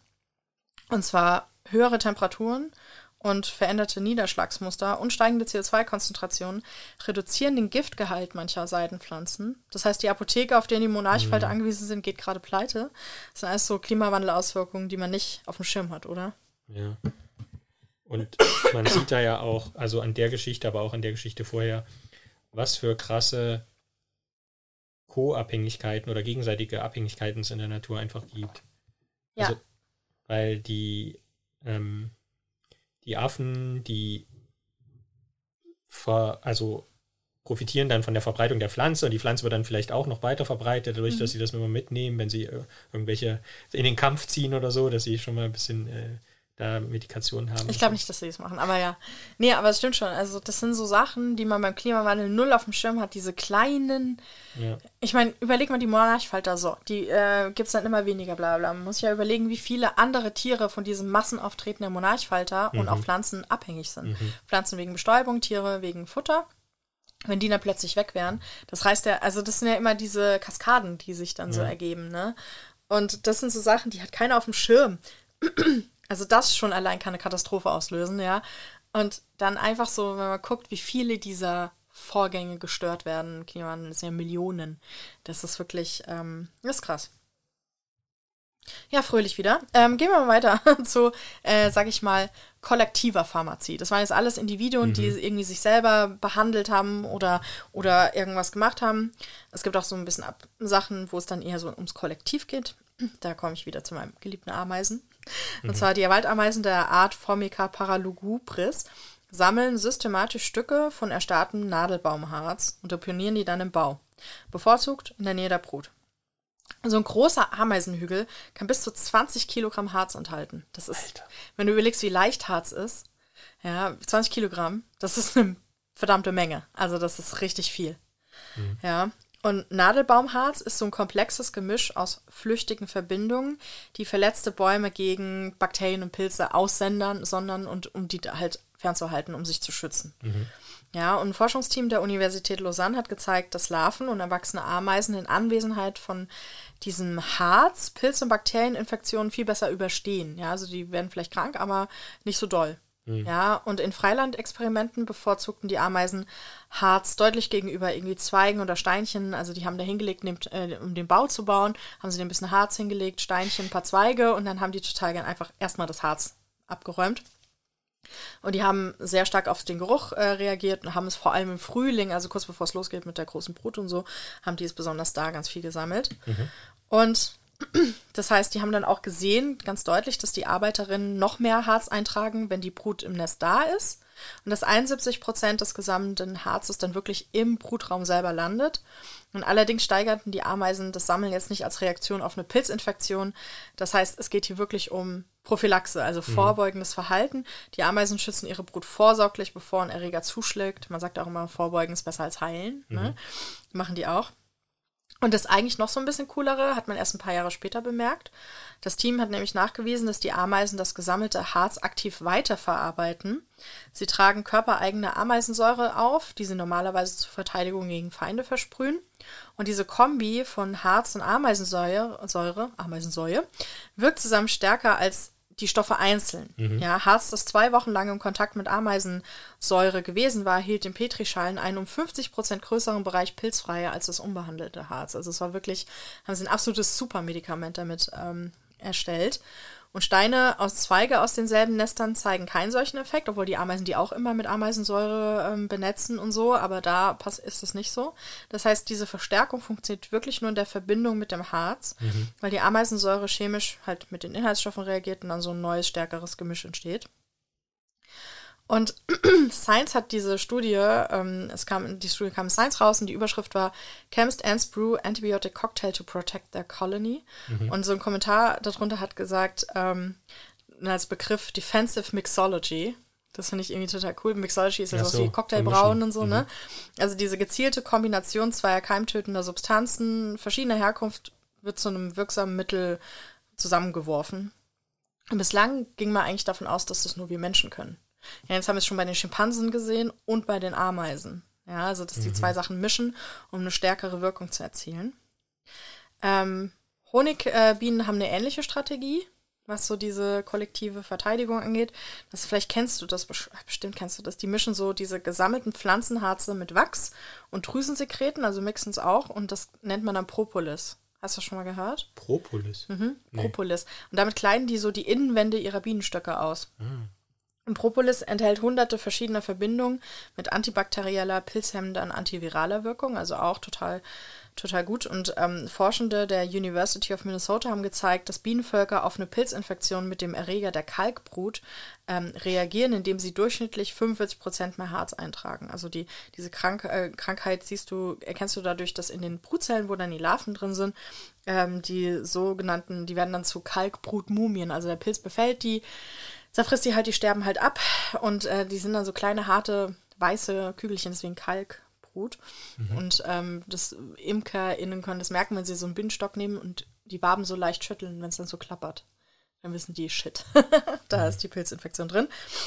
und zwar höhere Temperaturen und veränderte Niederschlagsmuster und steigende C O zwei Konzentrationen reduzieren den Giftgehalt mancher Seidenpflanzen. Das heißt, die Apotheke, auf denen die Monarchfalter mhm. angewiesen sind, geht gerade pleite. Das sind alles so Klimawandelauswirkungen, die man nicht auf dem Schirm hat, oder? Ja. Und man sieht da ja auch, also an der Geschichte, aber auch an der Geschichte vorher, was für krasse Co-Abhängigkeiten oder gegenseitige Abhängigkeiten es in der Natur einfach gibt. Ja. Also, weil die, ähm, die Affen, die ver, also profitieren dann von der Verbreitung der Pflanze und die Pflanze wird dann vielleicht auch noch weiter verbreitet, dadurch, mhm. dass sie das immer mitnehmen, wenn sie äh, irgendwelche in den Kampf ziehen oder so, dass sie schon mal ein bisschen äh, da Medikation haben. Ich glaube nicht, dass sie das machen, aber ja. Nee, aber es stimmt schon. Also das sind so Sachen, die man beim Klimawandel null auf dem Schirm hat, diese kleinen, ja. Ich meine, überleg mal die Monarchfalter so, die äh, gibt es dann immer weniger, bla bla. Man muss ja überlegen, wie viele andere Tiere von diesem Massenauftreten der Monarchfalter mhm. und auch Pflanzen abhängig sind. Mhm. Pflanzen wegen Bestäubung, Tiere wegen Futter. Wenn die dann plötzlich weg wären, das heißt ja, also das sind ja immer diese Kaskaden, die sich dann ja. so ergeben, ne? Und das sind so Sachen, die hat keiner auf dem Schirm. Also das schon allein kann eine Katastrophe auslösen, ja. Und dann einfach so, wenn man guckt, wie viele dieser Vorgänge gestört werden, Klimawandel, das sind ja Millionen. Das ist wirklich, ähm, das ist krass. Ja, fröhlich wieder. Ähm, gehen wir mal weiter zu, äh, sag ich mal, kollektiver Pharmazie. Das waren jetzt alles Individuen, mhm. die irgendwie sich selber behandelt haben oder, oder irgendwas gemacht haben. Es gibt auch so ein bisschen Ab- Sachen, wo es dann eher so ums Kollektiv geht. Da komme ich wieder zu meinem geliebten Ameisen. Und mhm. zwar die Waldameisen der Art Formica paralugubris sammeln systematisch Stücke von erstarrtem Nadelbaumharz und deponieren die dann im Bau. Bevorzugt in der Nähe der Brut. So ein großer Ameisenhügel kann bis zu zwanzig Kilogramm Harz enthalten. Das ist, Alter. Wenn du überlegst, wie leicht Harz ist, ja, zwanzig Kilogramm, das ist eine verdammte Menge. Also das ist richtig viel. Mhm. Ja. Und Nadelbaumharz ist so ein komplexes Gemisch aus flüchtigen Verbindungen, die verletzte Bäume gegen Bakterien und Pilze aussendern, sondern und um die halt fernzuhalten, um sich zu schützen. Mhm. Ja, und ein Forschungsteam der Universität Lausanne hat gezeigt, dass Larven und erwachsene Ameisen in Anwesenheit von diesem Harz Pilz- und Bakterieninfektionen viel besser überstehen. Ja, also die werden vielleicht krank, aber nicht so doll. Mhm. Ja, und in Freilandexperimenten bevorzugten die Ameisen Harz deutlich gegenüber irgendwie Zweigen oder Steinchen. Also die haben da hingelegt, um den Bau zu bauen, haben sie ein bisschen Harz hingelegt, Steinchen, ein paar Zweige und dann haben die total gern einfach erstmal das Harz abgeräumt. Und die haben sehr stark auf den Geruch äh, reagiert und haben es vor allem im Frühling, also kurz bevor es losgeht mit der großen Brut und so, haben die es besonders da ganz viel gesammelt. Mhm. Und das heißt, die haben dann auch gesehen, ganz deutlich, dass die Arbeiterinnen noch mehr Harz eintragen, wenn die Brut im Nest da ist. Und dass einundsiebzig Prozent des gesammelten Harzes dann wirklich im Brutraum selber landet. Und allerdings steigerten die Ameisen das Sammeln jetzt nicht als Reaktion auf eine Pilzinfektion. Das heißt, es geht hier wirklich um Prophylaxe, also mhm. vorbeugendes Verhalten. Die Ameisen schützen ihre Brut vorsorglich, bevor ein Erreger zuschlägt. Man sagt auch immer, vorbeugen ist besser als heilen. Mhm. Ne? Machen die auch. Und das eigentlich noch so ein bisschen coolere hat man erst ein paar Jahre später bemerkt. Das Team hat nämlich nachgewiesen, dass die Ameisen das gesammelte Harz aktiv weiterverarbeiten. Sie tragen körpereigene Ameisensäure auf, die sie normalerweise zur Verteidigung gegen Feinde versprühen. Und diese Kombi von Harz und Ameisensäure, Säure, Ameisensäure, wirkt zusammen stärker als die Stoffe einzeln. Mhm. Ja, Harz, das zwei Wochen lang im Kontakt mit Ameisensäure gewesen war, hielt in Petrischalen einen um fünfzig Prozent größeren Bereich pilzfreier als das unbehandelte Harz. Also es war wirklich, haben sie ein absolutes Supermedikament damit ähm, erstellt. Und Steine aus Zweige aus denselben Nestern zeigen keinen solchen Effekt, obwohl die Ameisen die auch immer mit Ameisensäure ähm, benetzen und so, aber da pass- ist es nicht so. Das heißt, diese Verstärkung funktioniert wirklich nur in der Verbindung mit dem Harz, mhm. weil die Ameisensäure chemisch halt mit den Inhaltsstoffen reagiert und dann so ein neues, stärkeres Gemisch entsteht. Und Science hat diese Studie, ähm, es kam, die Studie kam in Science raus und die Überschrift war Chemist Ants Brew Antibiotic Cocktail to Protect Their Colony. Mhm. Und so ein Kommentar darunter hat gesagt, ähm, als Begriff Defensive Mixology. Das finde ich irgendwie total cool. Mixology ist ja, ja so wie Cocktailbrauen und so, mhm. ne? Also diese gezielte Kombination zweier keimtötender Substanzen verschiedener Herkunft wird zu einem wirksamen Mittel zusammengeworfen. Und bislang ging man eigentlich davon aus, dass das nur wir Menschen können. Ja, jetzt haben wir es schon bei den Schimpansen gesehen und bei den Ameisen. Ja, also dass die mhm. zwei Sachen mischen, um eine stärkere Wirkung zu erzielen. Ähm, Honigbienen äh, haben eine ähnliche Strategie, was so diese kollektive Verteidigung angeht. Das, vielleicht kennst du das, bestimmt kennst du das. Die mischen so diese gesammelten Pflanzenharze mit Wachs und Drüsensekreten, also mixen es auch und das nennt man dann Propolis. Hast du das schon mal gehört? Propolis? Mhm, Propolis. Nee. Und damit kleiden die so die Innenwände ihrer Bienenstöcke aus. Mhm. Und Propolis enthält hunderte verschiedener Verbindungen mit antibakterieller, pilzhemmender und antiviraler Wirkung, also auch total, total gut. Und ähm, Forschende der University of Minnesota haben gezeigt, dass Bienenvölker auf eine Pilzinfektion mit dem Erreger der Kalkbrut ähm, reagieren, indem sie durchschnittlich fünfundvierzig Prozent mehr Harz eintragen. Also die, diese Krank äh, Krankheit siehst du, erkennst du dadurch, dass in den Brutzellen, wo dann die Larven drin sind, ähm, die sogenannten, die werden dann zu Kalkbrutmumien. Also der Pilz befällt die, zerfrisst die halt, die sterben halt ab und äh, die sind dann so kleine, harte, weiße Kügelchen, deswegen Kalkbrut. Mhm. Und ähm, das ImkerInnen können das merken, wenn sie so einen Bienenstock nehmen und die Waben so leicht schütteln, wenn es dann so klappert. Dann wissen die, shit, da ist die Pilzinfektion drin.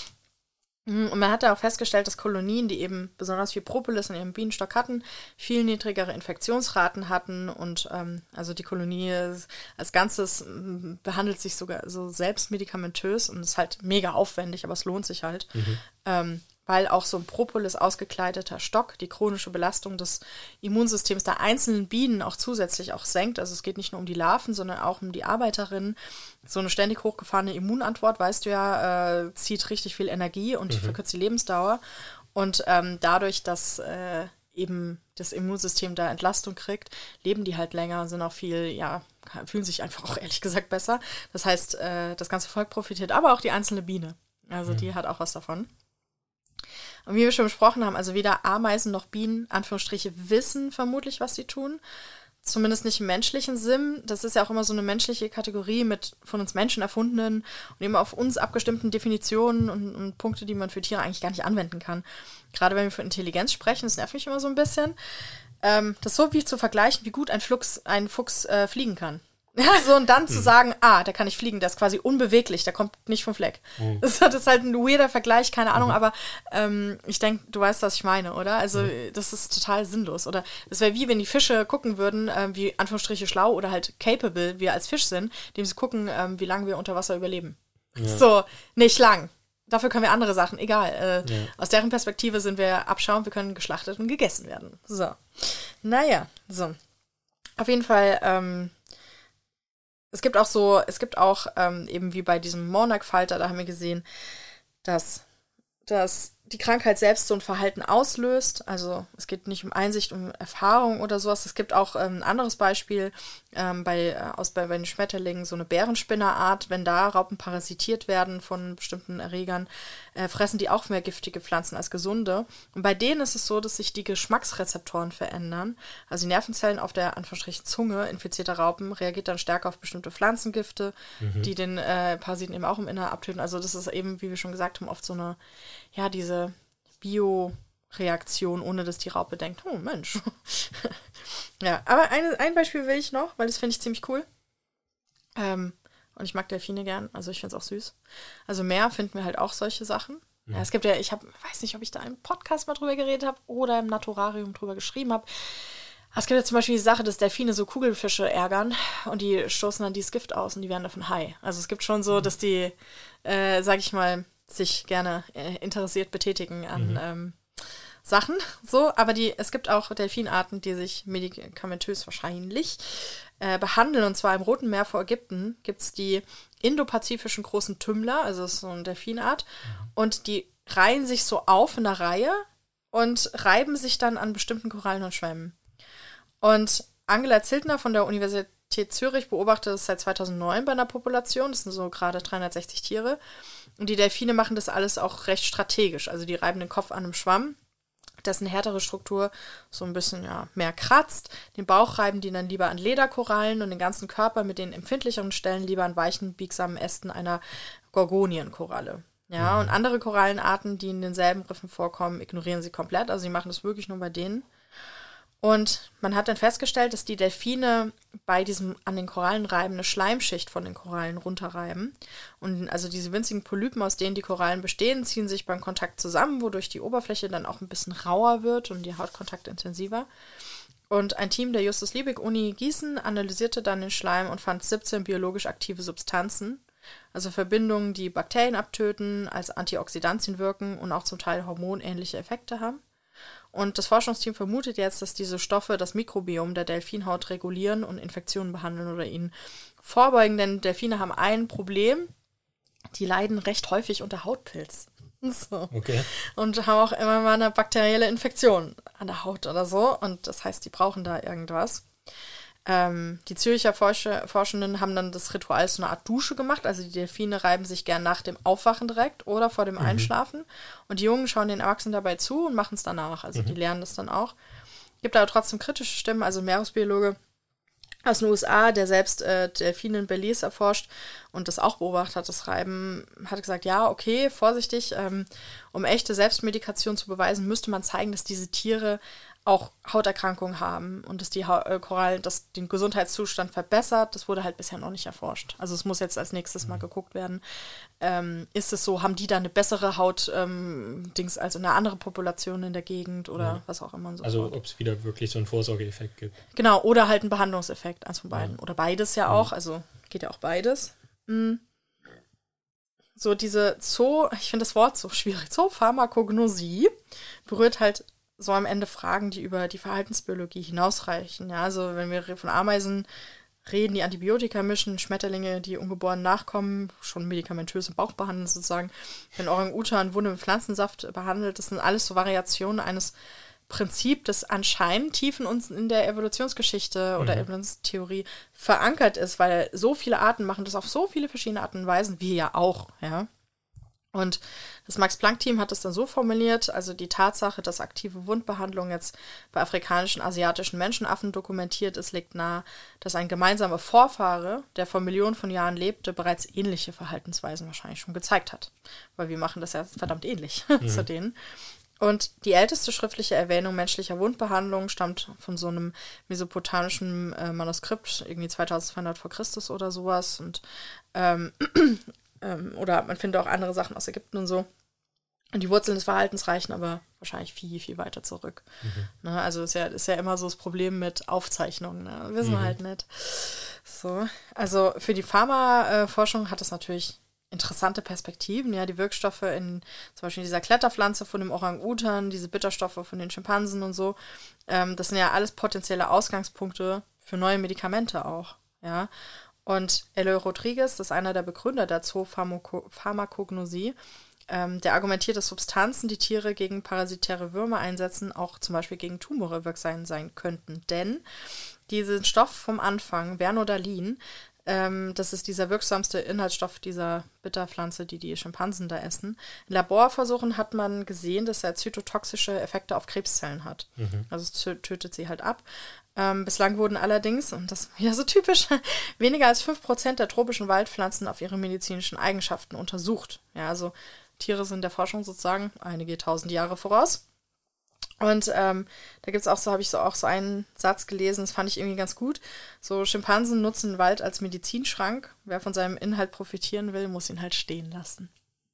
Und man hat da auch festgestellt, dass Kolonien, die eben besonders viel Propolis in ihrem Bienenstock hatten, viel niedrigere Infektionsraten hatten und ähm, also die Kolonie als Ganzes m, behandelt sich sogar so selbst medikamentös und ist halt mega aufwendig, aber es lohnt sich halt, mhm. ähm, weil auch so ein Propolis ausgekleideter Stock die chronische Belastung des Immunsystems der einzelnen Bienen auch zusätzlich auch senkt. Also es geht nicht nur um die Larven, sondern auch um die Arbeiterinnen. So eine ständig hochgefahrene Immunantwort, weißt du ja, äh, zieht richtig viel Energie und mhm. verkürzt die Lebensdauer. Und ähm, dadurch, dass äh, eben das Immunsystem da Entlastung kriegt, leben die halt länger und sind auch viel, ja, fühlen sich einfach auch ehrlich gesagt besser. Das heißt, äh, das ganze Volk profitiert, aber auch die einzelne Biene. Also mhm. die hat auch was davon. Und wie wir schon besprochen haben, also weder Ameisen noch Bienen, Anführungsstriche, wissen vermutlich, was sie tun. Zumindest nicht im menschlichen Sinn. Das ist ja auch immer so eine menschliche Kategorie mit von uns Menschen erfundenen und eben auf uns abgestimmten Definitionen und, und Punkte, die man für Tiere eigentlich gar nicht anwenden kann. Gerade wenn wir von Intelligenz sprechen, das nervt mich immer so ein bisschen. Ähm, das ist so wie zu vergleichen, wie gut ein Fuchs, ein Fuchs äh, fliegen kann. Ja, so und dann mhm. zu sagen, ah, der kann nicht fliegen, der ist quasi unbeweglich, der kommt nicht vom Fleck. Mhm. Das, das ist halt ein weirder Vergleich, keine Ahnung, mhm. aber ähm, ich denke, du weißt, was ich meine, oder? Also mhm. das ist total sinnlos, oder? Das wäre wie, wenn die Fische gucken würden, ähm, wie Anführungsstriche schlau oder halt capable wir als Fisch sind, indem sie gucken, ähm, wie lange wir unter Wasser überleben. Ja. So, nicht lang. Dafür können wir andere Sachen, egal. Äh, ja. Aus deren Perspektive sind wir Abschaum, wir können geschlachtet und gegessen werden. So. Naja, so. Auf jeden Fall, ähm, Es gibt auch so, es gibt auch ähm, eben wie bei diesem Monarch-Falter, da haben wir gesehen, dass, dass die Krankheit selbst so ein Verhalten auslöst. Also es geht nicht um Einsicht, um Erfahrung oder sowas. Es gibt auch ähm, ein anderes Beispiel ähm, bei, äh, aus bei, bei den Schmetterlingen, so eine Bärenspinnerart. Wenn da Raupen parasitiert werden von bestimmten Erregern, äh, fressen die auch mehr giftige Pflanzen als gesunde. Und bei denen ist es so, dass sich die Geschmacksrezeptoren verändern. Also die Nervenzellen auf der Anführungsstrichen Zunge infizierter Raupen reagiert dann stärker auf bestimmte Pflanzengifte, mhm. die den äh, Parasiten eben auch im Inneren abtöten. Also das ist eben, wie wir schon gesagt haben, oft so eine, ja, diese Bio-Reaktion, ohne dass die Raupe denkt, oh Mensch. Ja, aber eine, ein Beispiel will ich noch, weil das finde ich ziemlich cool. Ähm, und ich mag Delfine gern, also ich finde es auch süß. Also Meer finden wir halt auch solche Sachen. Mhm. Ja, es gibt ja, ich habe, weiß nicht, ob ich da im Podcast mal drüber geredet habe oder im Naturarium drüber geschrieben habe. Es gibt ja zum Beispiel die Sache, dass Delfine so Kugelfische ärgern und die stoßen dann dieses Gift aus und die werden davon high. Also es gibt schon so, dass die, äh, sag ich mal, sich gerne äh, interessiert betätigen an mhm. ähm, Sachen, so, aber die, es gibt auch Delfinarten, die sich medikamentös wahrscheinlich äh, behandeln, und zwar im Roten Meer vor Ägypten gibt es die indopazifischen großen Tümmler, also das ist so eine Delfinart, mhm. und die reihen sich so auf in der Reihe und reiben sich dann an bestimmten Korallen und Schwämmen. Und Angela Ziltner von der Universität Zürich beobachtet es seit zweitausendneun bei einer Population, das sind so gerade dreihundertsechzig Tiere, und die Delfine machen das alles auch recht strategisch, also die reiben den Kopf an einem Schwamm, dessen härtere Struktur so ein bisschen ja, mehr kratzt. Den Bauch reiben die dann lieber an Lederkorallen und den ganzen Körper mit den empfindlicheren Stellen lieber an weichen, biegsamen Ästen einer Gorgonienkoralle. Ja, und andere Korallenarten, die in denselben Riffen vorkommen, ignorieren sie komplett. Also sie machen das wirklich nur bei denen. Und man hat dann festgestellt, dass die Delfine bei diesem an den Korallen reiben eine Schleimschicht von den Korallen runterreiben. Und also diese winzigen Polypen, aus denen die Korallen bestehen, ziehen sich beim Kontakt zusammen, wodurch die Oberfläche dann auch ein bisschen rauer wird und die Hautkontakt intensiver. Und ein Team der Justus-Liebig-Uni Gießen analysierte dann den Schleim und fand siebzehn biologisch aktive Substanzen, also Verbindungen, die Bakterien abtöten, als Antioxidantien wirken und auch zum Teil hormonähnliche Effekte haben. Und das Forschungsteam vermutet jetzt, dass diese Stoffe das Mikrobiom der Delfinhaut regulieren und Infektionen behandeln oder ihnen vorbeugen, denn Delfine haben ein Problem, die leiden recht häufig unter Hautpilz. So. Okay. Und haben auch immer mal eine bakterielle Infektion an der Haut oder so. Und das heißt, die brauchen da irgendwas. Ähm, die Züricher Forscher, Forschenden haben dann das Ritual zu einer Art Dusche gemacht. Also die Delfine reiben sich gern nach dem Aufwachen direkt oder vor dem mhm. Einschlafen. Und die Jungen schauen den Erwachsenen dabei zu und machen es danach. Also mhm. die lernen das dann auch. Gibt aber trotzdem kritische Stimmen. Also ein Meeresbiologe aus den U S A, der selbst äh, Delfine in Belize erforscht und das auch beobachtet hat, das Reiben, hat gesagt, ja, okay, vorsichtig, ähm, um echte Selbstmedikation zu beweisen, müsste man zeigen, dass diese Tiere auch Hauterkrankungen haben und dass die ha- äh, Korallen das den Gesundheitszustand verbessert. Das wurde halt bisher noch nicht erforscht. Also es muss jetzt als nächstes mal geguckt werden. Ähm, ist es so, haben die da eine bessere Haut, ähm, Dings, als eine andere Population in der Gegend oder ja. was auch immer und so Also ob es wieder wirklich so einen Vorsorgeeffekt gibt. Genau, oder halt einen Behandlungseffekt, eins von beiden. Ja. Oder beides ja auch, also geht ja auch beides. Mhm. So diese Zoo, ich finde das Wort so schwierig, Zoopharmakognosie berührt halt so am Ende Fragen, die über die Verhaltensbiologie hinausreichen. Ja, also wenn wir von Ameisen reden, die Antibiotika mischen, Schmetterlinge, die ungeborenen nachkommen, schon medikamentös im Bauch behandeln sozusagen, wenn Orang-Utan Wunde mit Pflanzensaft behandelt, das sind alles so Variationen eines Prinzips, das anscheinend tief in uns in der Evolutionsgeschichte oder mhm. Evolutionstheorie verankert ist, weil so viele Arten machen das auf so viele verschiedene Arten und Weisen, wir ja auch, ja. Und das Max-Planck-Team hat es dann so formuliert, also die Tatsache, dass aktive Wundbehandlung jetzt bei afrikanischen, asiatischen Menschenaffen dokumentiert ist, legt nahe, dass ein gemeinsamer Vorfahre, der vor Millionen von Jahren lebte, bereits ähnliche Verhaltensweisen wahrscheinlich schon gezeigt hat. Weil wir machen das ja verdammt ähnlich mhm. zu denen. Und die älteste schriftliche Erwähnung menschlicher Wundbehandlung stammt von so einem mesopotamischen äh, Manuskript, irgendwie zweitausendzweihundert vor Christus oder sowas. Und ähm, oder man findet auch andere Sachen aus Ägypten und so. Und die Wurzeln des Verhaltens reichen aber wahrscheinlich viel, viel weiter zurück. Mhm. Ne, also ist ja, ist ja immer so das Problem mit Aufzeichnungen. Ne? Wissen wir mhm. halt nicht. So, also für die Pharmaforschung hat das natürlich interessante Perspektiven. Ja, die Wirkstoffe in zum Beispiel dieser Kletterpflanze von dem Orang-Utan, diese Bitterstoffe von den Schimpansen und so. Ähm, das sind ja alles potenzielle Ausgangspunkte für neue Medikamente auch. Ja. Und Eloy Rodriguez, das ist einer der Begründer der Zoopharmakognosie, ähm, der argumentiert, dass Substanzen, die Tiere gegen parasitäre Würmer einsetzen, auch zum Beispiel gegen Tumore wirksam sein könnten. Denn diesen Stoff vom Anfang, Vernodalin, ähm, das ist dieser wirksamste Inhaltsstoff dieser Bitterpflanze, die die Schimpansen da essen. In Laborversuchen hat man gesehen, dass er zytotoxische Effekte auf Krebszellen hat. Mhm. Also es tötet sie halt ab. Ähm, bislang wurden allerdings, und das ist ja so typisch, weniger als fünf Prozent der tropischen Waldpflanzen auf ihre medizinischen Eigenschaften untersucht. Ja, also Tiere sind der Forschung sozusagen einige tausend Jahre voraus. Und ähm, da gibt es auch so, habe ich so auch so einen Satz gelesen, das fand ich irgendwie ganz gut. So, Schimpansen nutzen den Wald als Medizinschrank. Wer von seinem Inhalt profitieren will, muss ihn halt stehen lassen.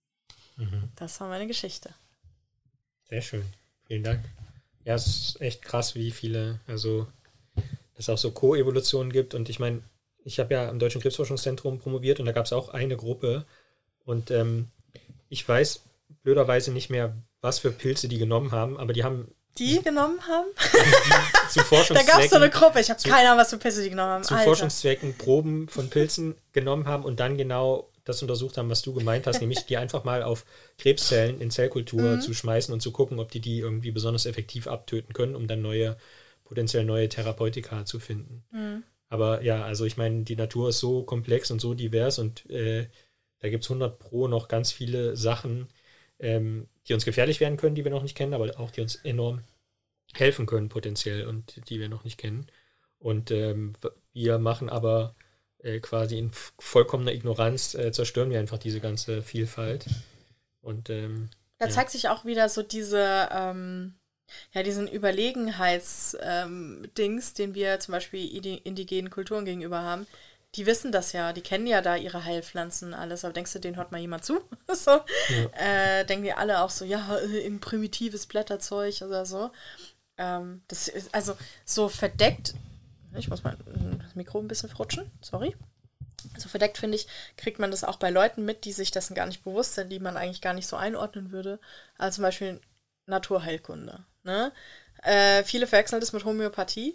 Mhm. Das war meine Geschichte. Sehr schön. Vielen Dank. Ja, es ist echt krass, wie viele, also es auch so Co-Evolutionen gibt. Und ich meine, ich habe ja am Deutschen Krebsforschungszentrum promoviert und da gab es auch eine Gruppe. Und ähm, ich weiß blöderweise nicht mehr, was für Pilze die genommen haben, aber die haben... Die genommen haben? Die, zu Forschungszwecken... Da gab es so eine Gruppe, ich habe keine Ahnung, was für Pilze die genommen haben. Zu Alter. Forschungszwecken Proben von Pilzen genommen haben und dann genau das untersucht haben, was du gemeint hast, nämlich die einfach mal auf Krebszellen in Zellkultur mhm. zu schmeißen und zu gucken, ob die die irgendwie besonders effektiv abtöten können, um dann neue, potenziell neue Therapeutika zu finden. Mhm. Aber ja, also ich meine, die Natur ist so komplex und so divers und äh, da gibt es hundert pro noch ganz viele Sachen, ähm, die uns gefährlich werden können, die wir noch nicht kennen, aber auch die uns enorm helfen können potenziell und die wir noch nicht kennen. Und ähm, wir machen aber äh, quasi in vollkommener Ignoranz, äh, zerstören wir einfach diese ganze Vielfalt. Und ähm, da ja. zeigt sich auch wieder so diese, ähm, ja, diesen Überlegenheits-Dings, ähm, den wir zum Beispiel indigenen Kulturen gegenüber haben. Die wissen das ja, die kennen ja da ihre Heilpflanzen alles, aber denkst du, denen hört mal jemand zu? so, ja. äh, denken die alle auch so, ja, in primitives Blätterzeug oder so. Ähm, das ist also so verdeckt, ich muss mal das Mikro ein bisschen frutschen, sorry. So verdeckt, finde ich, kriegt man das auch bei Leuten mit, die sich dessen gar nicht bewusst sind, die man eigentlich gar nicht so einordnen würde. Also zum Beispiel Naturheilkunde. Ne? Äh, viele verwechseln das mit Homöopathie.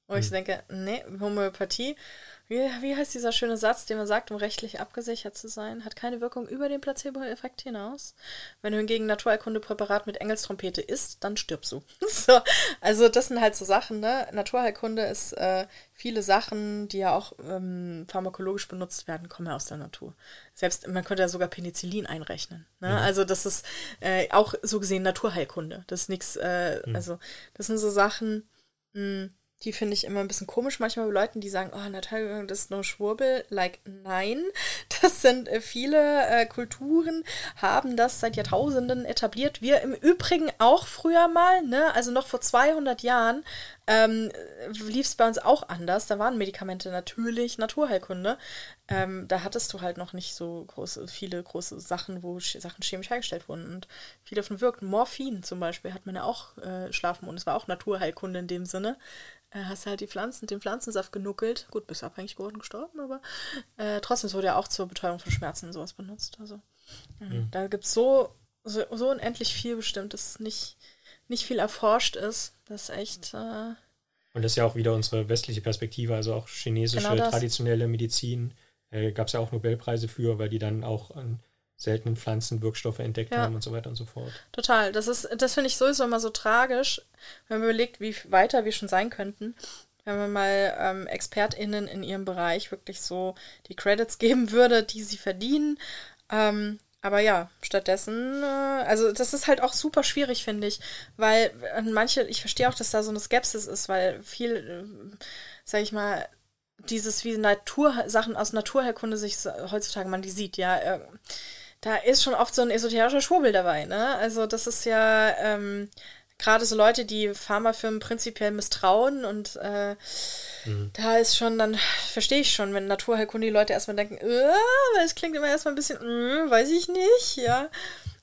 Wo hm. ich denke, nee, Homöopathie, wie, wie heißt dieser schöne Satz, den man sagt, um rechtlich abgesichert zu sein, hat keine Wirkung über den Placebo-Effekt hinaus. Wenn du hingegen Naturheilkunde-Präparat mit Engelstrompete isst, dann stirbst du. So, also das sind halt so Sachen, ne? Naturheilkunde ist äh, viele Sachen, die ja auch ähm, pharmakologisch benutzt werden, kommen ja aus der Natur. Selbst, man könnte ja sogar Penicillin einrechnen. Ne? Mhm. Also das ist äh, auch so gesehen Naturheilkunde. Das ist nichts, äh, mhm. also das sind so Sachen, mh, die finde ich immer ein bisschen komisch manchmal bei Leuten, die sagen, oh, Naturheilkunde, das ist nur Schwurbel. Like, nein, das sind äh, viele äh, Kulturen, haben das seit Jahrtausenden etabliert. Wir im Übrigen auch früher mal, ne, also noch vor zweihundert Jahren ähm, lief es bei uns auch anders. Da waren Medikamente natürlich Naturheilkunde. Ähm, da hattest du halt noch nicht so große, viele große Sachen, wo Sch- Sachen chemisch hergestellt wurden und viel davon wirkten. Morphin zum Beispiel hat man ja auch äh, schlafen und es war auch Naturheilkunde in dem Sinne. Äh, hast halt die Pflanzen, den Pflanzensaft genuckelt. Gut, bist abhängig geworden, gestorben, aber äh, trotzdem, es wurde ja auch zur Betäubung von Schmerzen und sowas benutzt. Also mhm. da gibt es so, so, so unendlich viel bestimmt, dass nicht, nicht viel erforscht ist. Das ist echt... Äh, und das ist ja auch wieder unsere westliche Perspektive, also auch chinesische genau traditionelle Medizin. Äh, gab es ja auch Nobelpreise für, weil die dann auch an seltenen Pflanzen Wirkstoffe entdeckt ja. haben und so weiter und so fort. Total. Das ist, das finde ich sowieso immer so tragisch, wenn man überlegt, wie weiter wir schon sein könnten, wenn man mal ähm, ExpertInnen in ihrem Bereich wirklich so die Credits geben würde, die sie verdienen. Ähm, aber ja, stattdessen, äh, also das ist halt auch super schwierig, finde ich, weil äh, manche, ich verstehe auch, dass da so eine Skepsis ist, weil viel, äh, sag ich mal, dieses wie Natursachen aus Naturheilkunde sich heutzutage man die sieht, ja, äh, da ist schon oft so ein esoterischer Schwurbel dabei, ne? Also das ist ja ähm, gerade so Leute, die Pharmafirmen prinzipiell misstrauen und äh, mhm. da ist schon, dann verstehe ich schon, wenn Naturheilkunde die Leute erstmal denken, äh, weil es klingt immer erstmal ein bisschen, äh, weiß ich nicht, ja.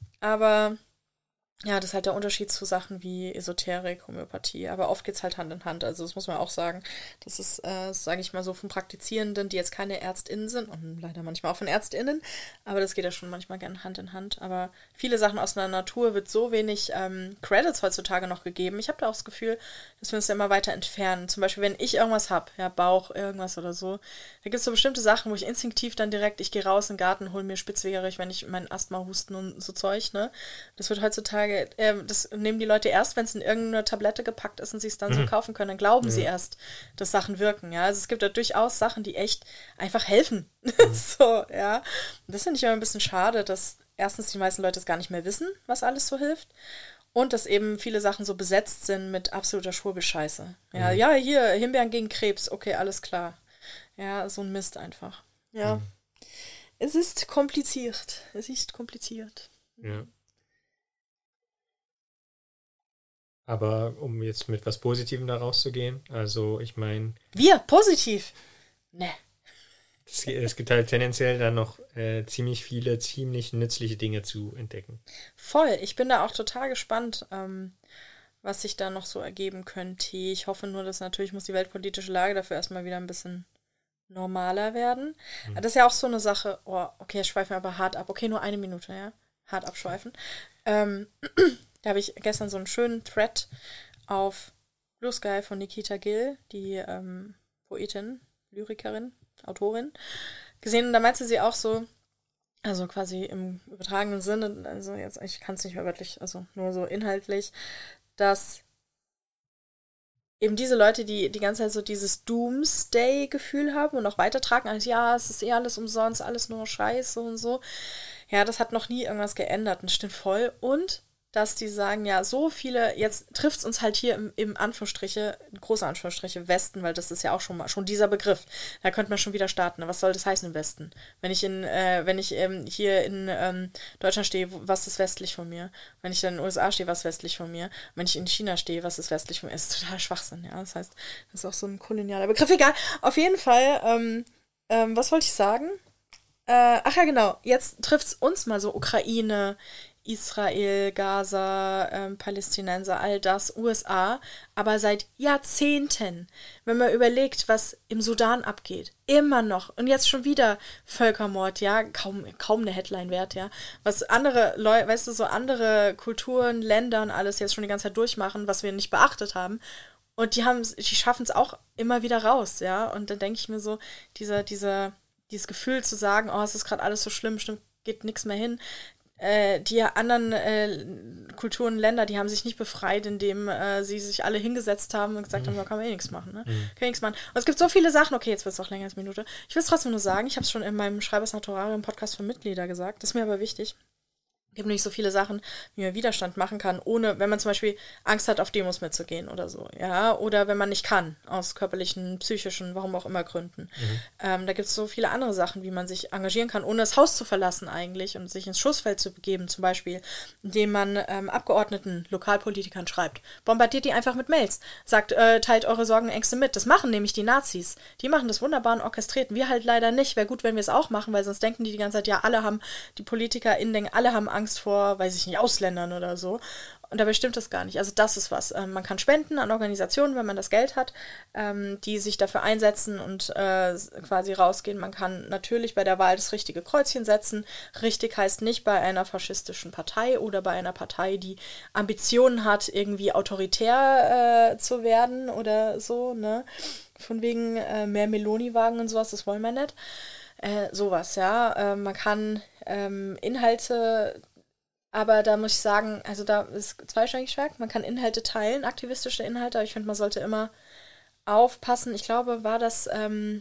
Aber ja, das ist halt der Unterschied zu Sachen wie Esoterik, Homöopathie. Aber oft geht's halt Hand in Hand. Also das muss man auch sagen. Das ist, äh, sage ich mal so, von Praktizierenden, die jetzt keine ÄrztInnen sind und leider manchmal auch von ÄrztInnen. Aber das geht ja schon manchmal gerne Hand in Hand. Aber viele Sachen aus der Natur wird so wenig ähm, Credits heutzutage noch gegeben. Ich habe da auch das Gefühl, dass wir uns da immer weiter entfernen. Zum Beispiel, wenn ich irgendwas habe, ja, Bauch, irgendwas oder so, da gibt's so bestimmte Sachen, wo ich instinktiv dann direkt, ich gehe raus in den Garten, hole mir Spitzwegerich, wenn ich meinen Asthma, Husten und so Zeug, ne? Das wird heutzutage das nehmen die Leute erst, wenn es in irgendeine Tablette gepackt ist und sie es dann mhm. so kaufen können, dann glauben mhm. sie erst, dass Sachen wirken, ja. Also es gibt da durchaus Sachen, die echt einfach helfen. Mhm. So, ja. Und das finde ich immer ein bisschen schade, dass erstens die meisten Leute es gar nicht mehr wissen, was alles so hilft. Und dass eben viele Sachen so besetzt sind mit absoluter Schwurbelscheiße. Ja, mhm. ja, hier, Himbeeren gegen Krebs, okay, alles klar. Ja, so ein Mist einfach. Ja. Mhm. Es ist kompliziert. Es ist kompliziert. Ja. Aber um jetzt mit was Positivem da rauszugehen, also ich meine... Wir? Positiv? Ne. Es, es gibt halt tendenziell dann noch äh, ziemlich viele, ziemlich nützliche Dinge zu entdecken. Voll. Ich bin da auch total gespannt, ähm, was sich da noch so ergeben könnte. Ich hoffe nur, dass natürlich muss die weltpolitische Lage dafür erstmal wieder ein bisschen normaler werden. Mhm. Das ist ja auch so eine Sache, oh, okay, schweifen wir aber hart ab. Okay, nur eine Minute, ja. Hart abschweifen. Ähm... Da habe ich gestern so einen schönen Thread auf Blue Sky von Nikita Gill, die ähm, Poetin, Lyrikerin, Autorin, gesehen. Und da meinte sie auch so, also quasi im übertragenen Sinne, also jetzt, ich kann es nicht mehr wörtlich, also nur so inhaltlich, dass eben diese Leute, die die ganze Zeit so dieses Doomsday-Gefühl haben und auch weitertragen, als ja, es ist eh alles umsonst, alles nur Scheiße und so. Ja, das hat noch nie irgendwas geändert und stimmt voll. Und dass die sagen, ja, so viele, jetzt trifft es uns halt hier im, im Anführungsstriche, große Anführungsstriche, Westen, weil das ist ja auch schon mal schon dieser Begriff. Da könnte man schon wieder starten. Was soll das heißen im Westen? Wenn ich in, äh, wenn ich ähm, hier in ähm, Deutschland stehe, was ist westlich von mir? Wenn ich dann in den U S A stehe, was ist westlich von mir? Wenn ich in China stehe, was ist westlich von mir? Das ist total Schwachsinn, ja. Das heißt, das ist auch so ein kolonialer Begriff. Egal. Auf jeden Fall, ähm, ähm, was wollte ich sagen? Äh, ach ja, genau. Jetzt trifft es uns mal so, Ukraine, Israel, Gaza, ähm, Palästinenser, all das, U S A, aber seit Jahrzehnten, wenn man überlegt, was im Sudan abgeht, immer noch, und jetzt schon wieder Völkermord, ja, kaum, kaum eine Headline wert, ja, was andere Leute, weißt du, so andere Kulturen, Länder und alles jetzt schon die ganze Zeit durchmachen, was wir nicht beachtet haben, Und die haben, die schaffen es auch immer wieder raus, ja. Und dann denke ich mir so, dieser, dieser, dieses Gefühl zu sagen, oh, es ist gerade alles so schlimm, stimmt, geht nichts mehr hin. Äh, die anderen äh, Kulturen, Länder, die haben sich nicht befreit, indem äh, sie sich alle hingesetzt haben und gesagt mhm. haben, da kann man eh nichts machen, ne? Mhm. Kann nichts machen. Und es gibt so viele Sachen, okay, jetzt wird es auch länger als eine Minute. Ich will es trotzdem nur sagen, ich habe es schon in meinem Schreibers Naturarium-Podcast für Mitglieder gesagt, das ist mir aber wichtig. Es gibt nicht so viele Sachen, wie man Widerstand machen kann, ohne, wenn man zum Beispiel Angst hat, auf Demos mitzugehen oder so, ja, oder wenn man nicht kann, aus körperlichen, psychischen, warum auch immer Gründen. Mhm. Ähm, da gibt es so viele andere Sachen, wie man sich engagieren kann, ohne das Haus zu verlassen eigentlich und sich ins Schussfeld zu begeben, zum Beispiel, indem man ähm, Abgeordneten, Lokalpolitikern schreibt, bombardiert die einfach mit Mails, sagt, äh, teilt eure Sorgen und Ängste mit. Das machen nämlich die Nazis. Die machen das wunderbar und orchestriert. Wir halt leider nicht. Wäre gut, wenn wir es auch machen, weil sonst denken die die ganze Zeit, ja, alle haben, die PolitikerInnen denken, alle haben Angst vor, weiß ich nicht, Ausländern oder so. Und dabei stimmt das gar nicht. Also das ist was. Ähm, man kann spenden an Organisationen, wenn man das Geld hat, ähm, die sich dafür einsetzen und äh, quasi rausgehen. Man kann natürlich bei der Wahl das richtige Kreuzchen setzen. Richtig heißt nicht bei einer faschistischen Partei oder bei einer Partei, die Ambitionen hat, irgendwie autoritär äh, zu werden oder so, ne? Von wegen äh, mehr Meloni-Wagen und sowas, das wollen wir nicht. Äh, sowas, ja. Äh, man kann ähm, Inhalte... Aber da muss ich sagen, also da ist zweischneidig stark. Man kann Inhalte teilen, aktivistische Inhalte, aber ich finde, man sollte immer aufpassen. Ich glaube, war das, ähm,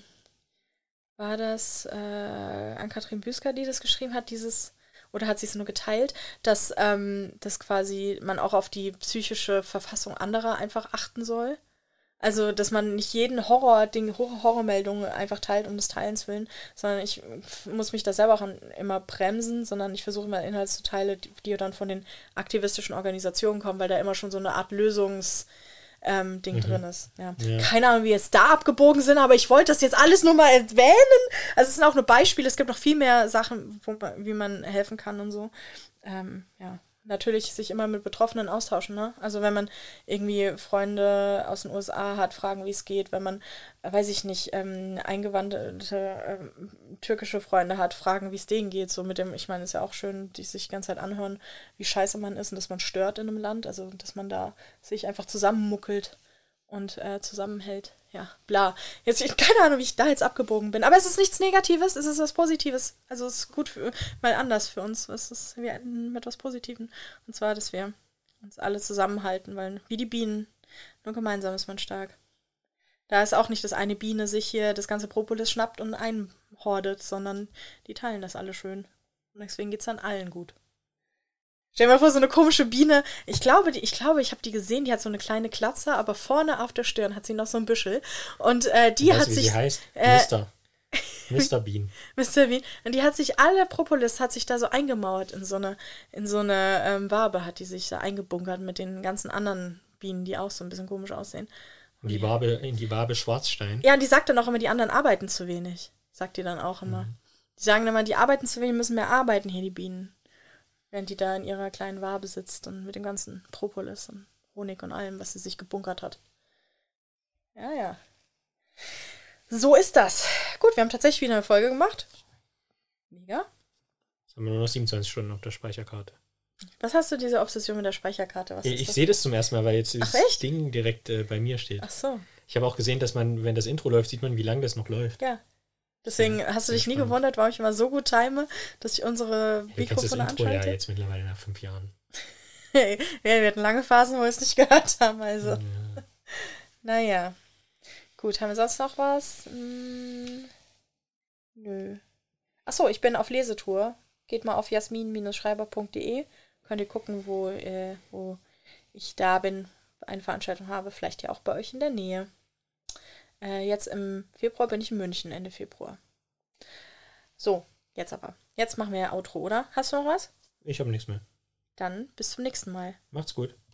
war das äh, Ann-Kathrin Büsker, die das geschrieben hat, dieses, oder hat sie es nur geteilt, dass, ähm, dass quasi man auch auf die psychische Verfassung anderer einfach achten soll. Also, dass man nicht jeden Horror-Ding, Horrormeldungen einfach teilt um des Teilens willen, sondern ich muss mich da selber auch an, immer bremsen, sondern ich versuche immer Inhalte zu teilen, die, die dann von den aktivistischen Organisationen kommen, weil da immer schon so eine Art Lösungs- ähm, Ding mhm. drin ist. Ja. Ja. Keine Ahnung, wie jetzt da abgebogen sind, aber ich wollte das jetzt alles nur mal erwähnen. Also es sind auch nur Beispiele, es gibt noch viel mehr Sachen, wo man, wie man helfen kann und so. Ähm, ja. Natürlich sich immer mit Betroffenen austauschen, ne? Also wenn man irgendwie Freunde aus den U S A hat, fragen, wie es geht. Wenn man, weiß ich nicht, ähm, eingewanderte ähm, türkische Freunde hat, fragen, wie es denen geht. So mit dem, ich meine, es ist ja auch schön, die sich die ganze Zeit anhören, wie scheiße man ist und dass man stört in einem Land. Also dass man da sich einfach zusammenmuckelt und äh, zusammenhält. Ja, bla. Jetzt, ich, keine Ahnung, wie ich da jetzt abgebogen bin. Aber es ist nichts Negatives, es ist was Positives. Also es ist gut, für, mal anders für uns. Es ist, wir enden mit was Positivem. Und zwar, dass wir uns alle zusammenhalten, weil wie die Bienen, nur gemeinsam ist man stark. Da ist auch nicht, dass eine Biene sich hier das ganze Propolis schnappt und einhordet, sondern die teilen das alle schön. Und deswegen geht's dann allen gut. Stell dir mal vor, so eine komische Biene. Ich glaube, die, ich glaube, ich habe die gesehen, die hat so eine kleine Klatze, aber vorne auf der Stirn hat sie noch so ein Büschel. Und äh, die weißt, hat wie sich... Sie heißt? Äh, Mister Mister Bean. Mister Bean. Und die hat sich, alle Propolis hat sich da so eingemauert in so eine, in so eine ähm, Wabe, hat die sich da eingebunkert mit den ganzen anderen Bienen, die auch so ein bisschen komisch aussehen. Und die Wabe, in die Wabe Schwarzstein. Ja, und die sagt dann auch immer, die anderen arbeiten zu wenig. Sagt die dann auch immer. Mhm. Die sagen immer, die arbeiten zu wenig, müssen mehr arbeiten hier, die Bienen. Während die da in ihrer kleinen Wabe sitzt und mit dem ganzen Propolis und Honig und allem, was sie sich gebunkert hat. Ja, ja. So ist das. Gut, wir haben tatsächlich wieder eine Folge gemacht. Mega. Jetzt haben wir nur noch siebenundzwanzig Stunden auf der Speicherkarte. Was hast du, diese Obsession mit der Speicherkarte? Was ich ich sehe das zum ersten Mal, weil jetzt das Ding direkt äh, bei mir steht. Ach so. Ich habe auch gesehen, dass man, wenn das Intro läuft, sieht man, wie lange das noch läuft. Ja. Deswegen ja, hast du dich spannend. nie gewundert, warum ich immer so gut time, dass ich unsere ja, Mikrofone anschalte? Das Intro anschalte? ja jetzt mittlerweile nach fünf Jahren. ja, wir hatten lange Phasen, wo wir es nicht gehört haben, also. Ja. Naja. Gut, haben wir sonst noch was? Hm, nö. Achso, ich bin auf Lesetour. Geht mal auf jasmin schreiber punkt de. Könnt ihr gucken, wo, äh, wo ich da bin, eine Veranstaltung habe. Vielleicht ja auch bei euch in der Nähe. Äh, jetzt im Februar bin ich in München, Ende Februar. So, jetzt aber. Jetzt machen wir ja Outro, oder? Hast du noch was? Ich habe nichts mehr. Dann bis zum nächsten Mal. Macht's gut.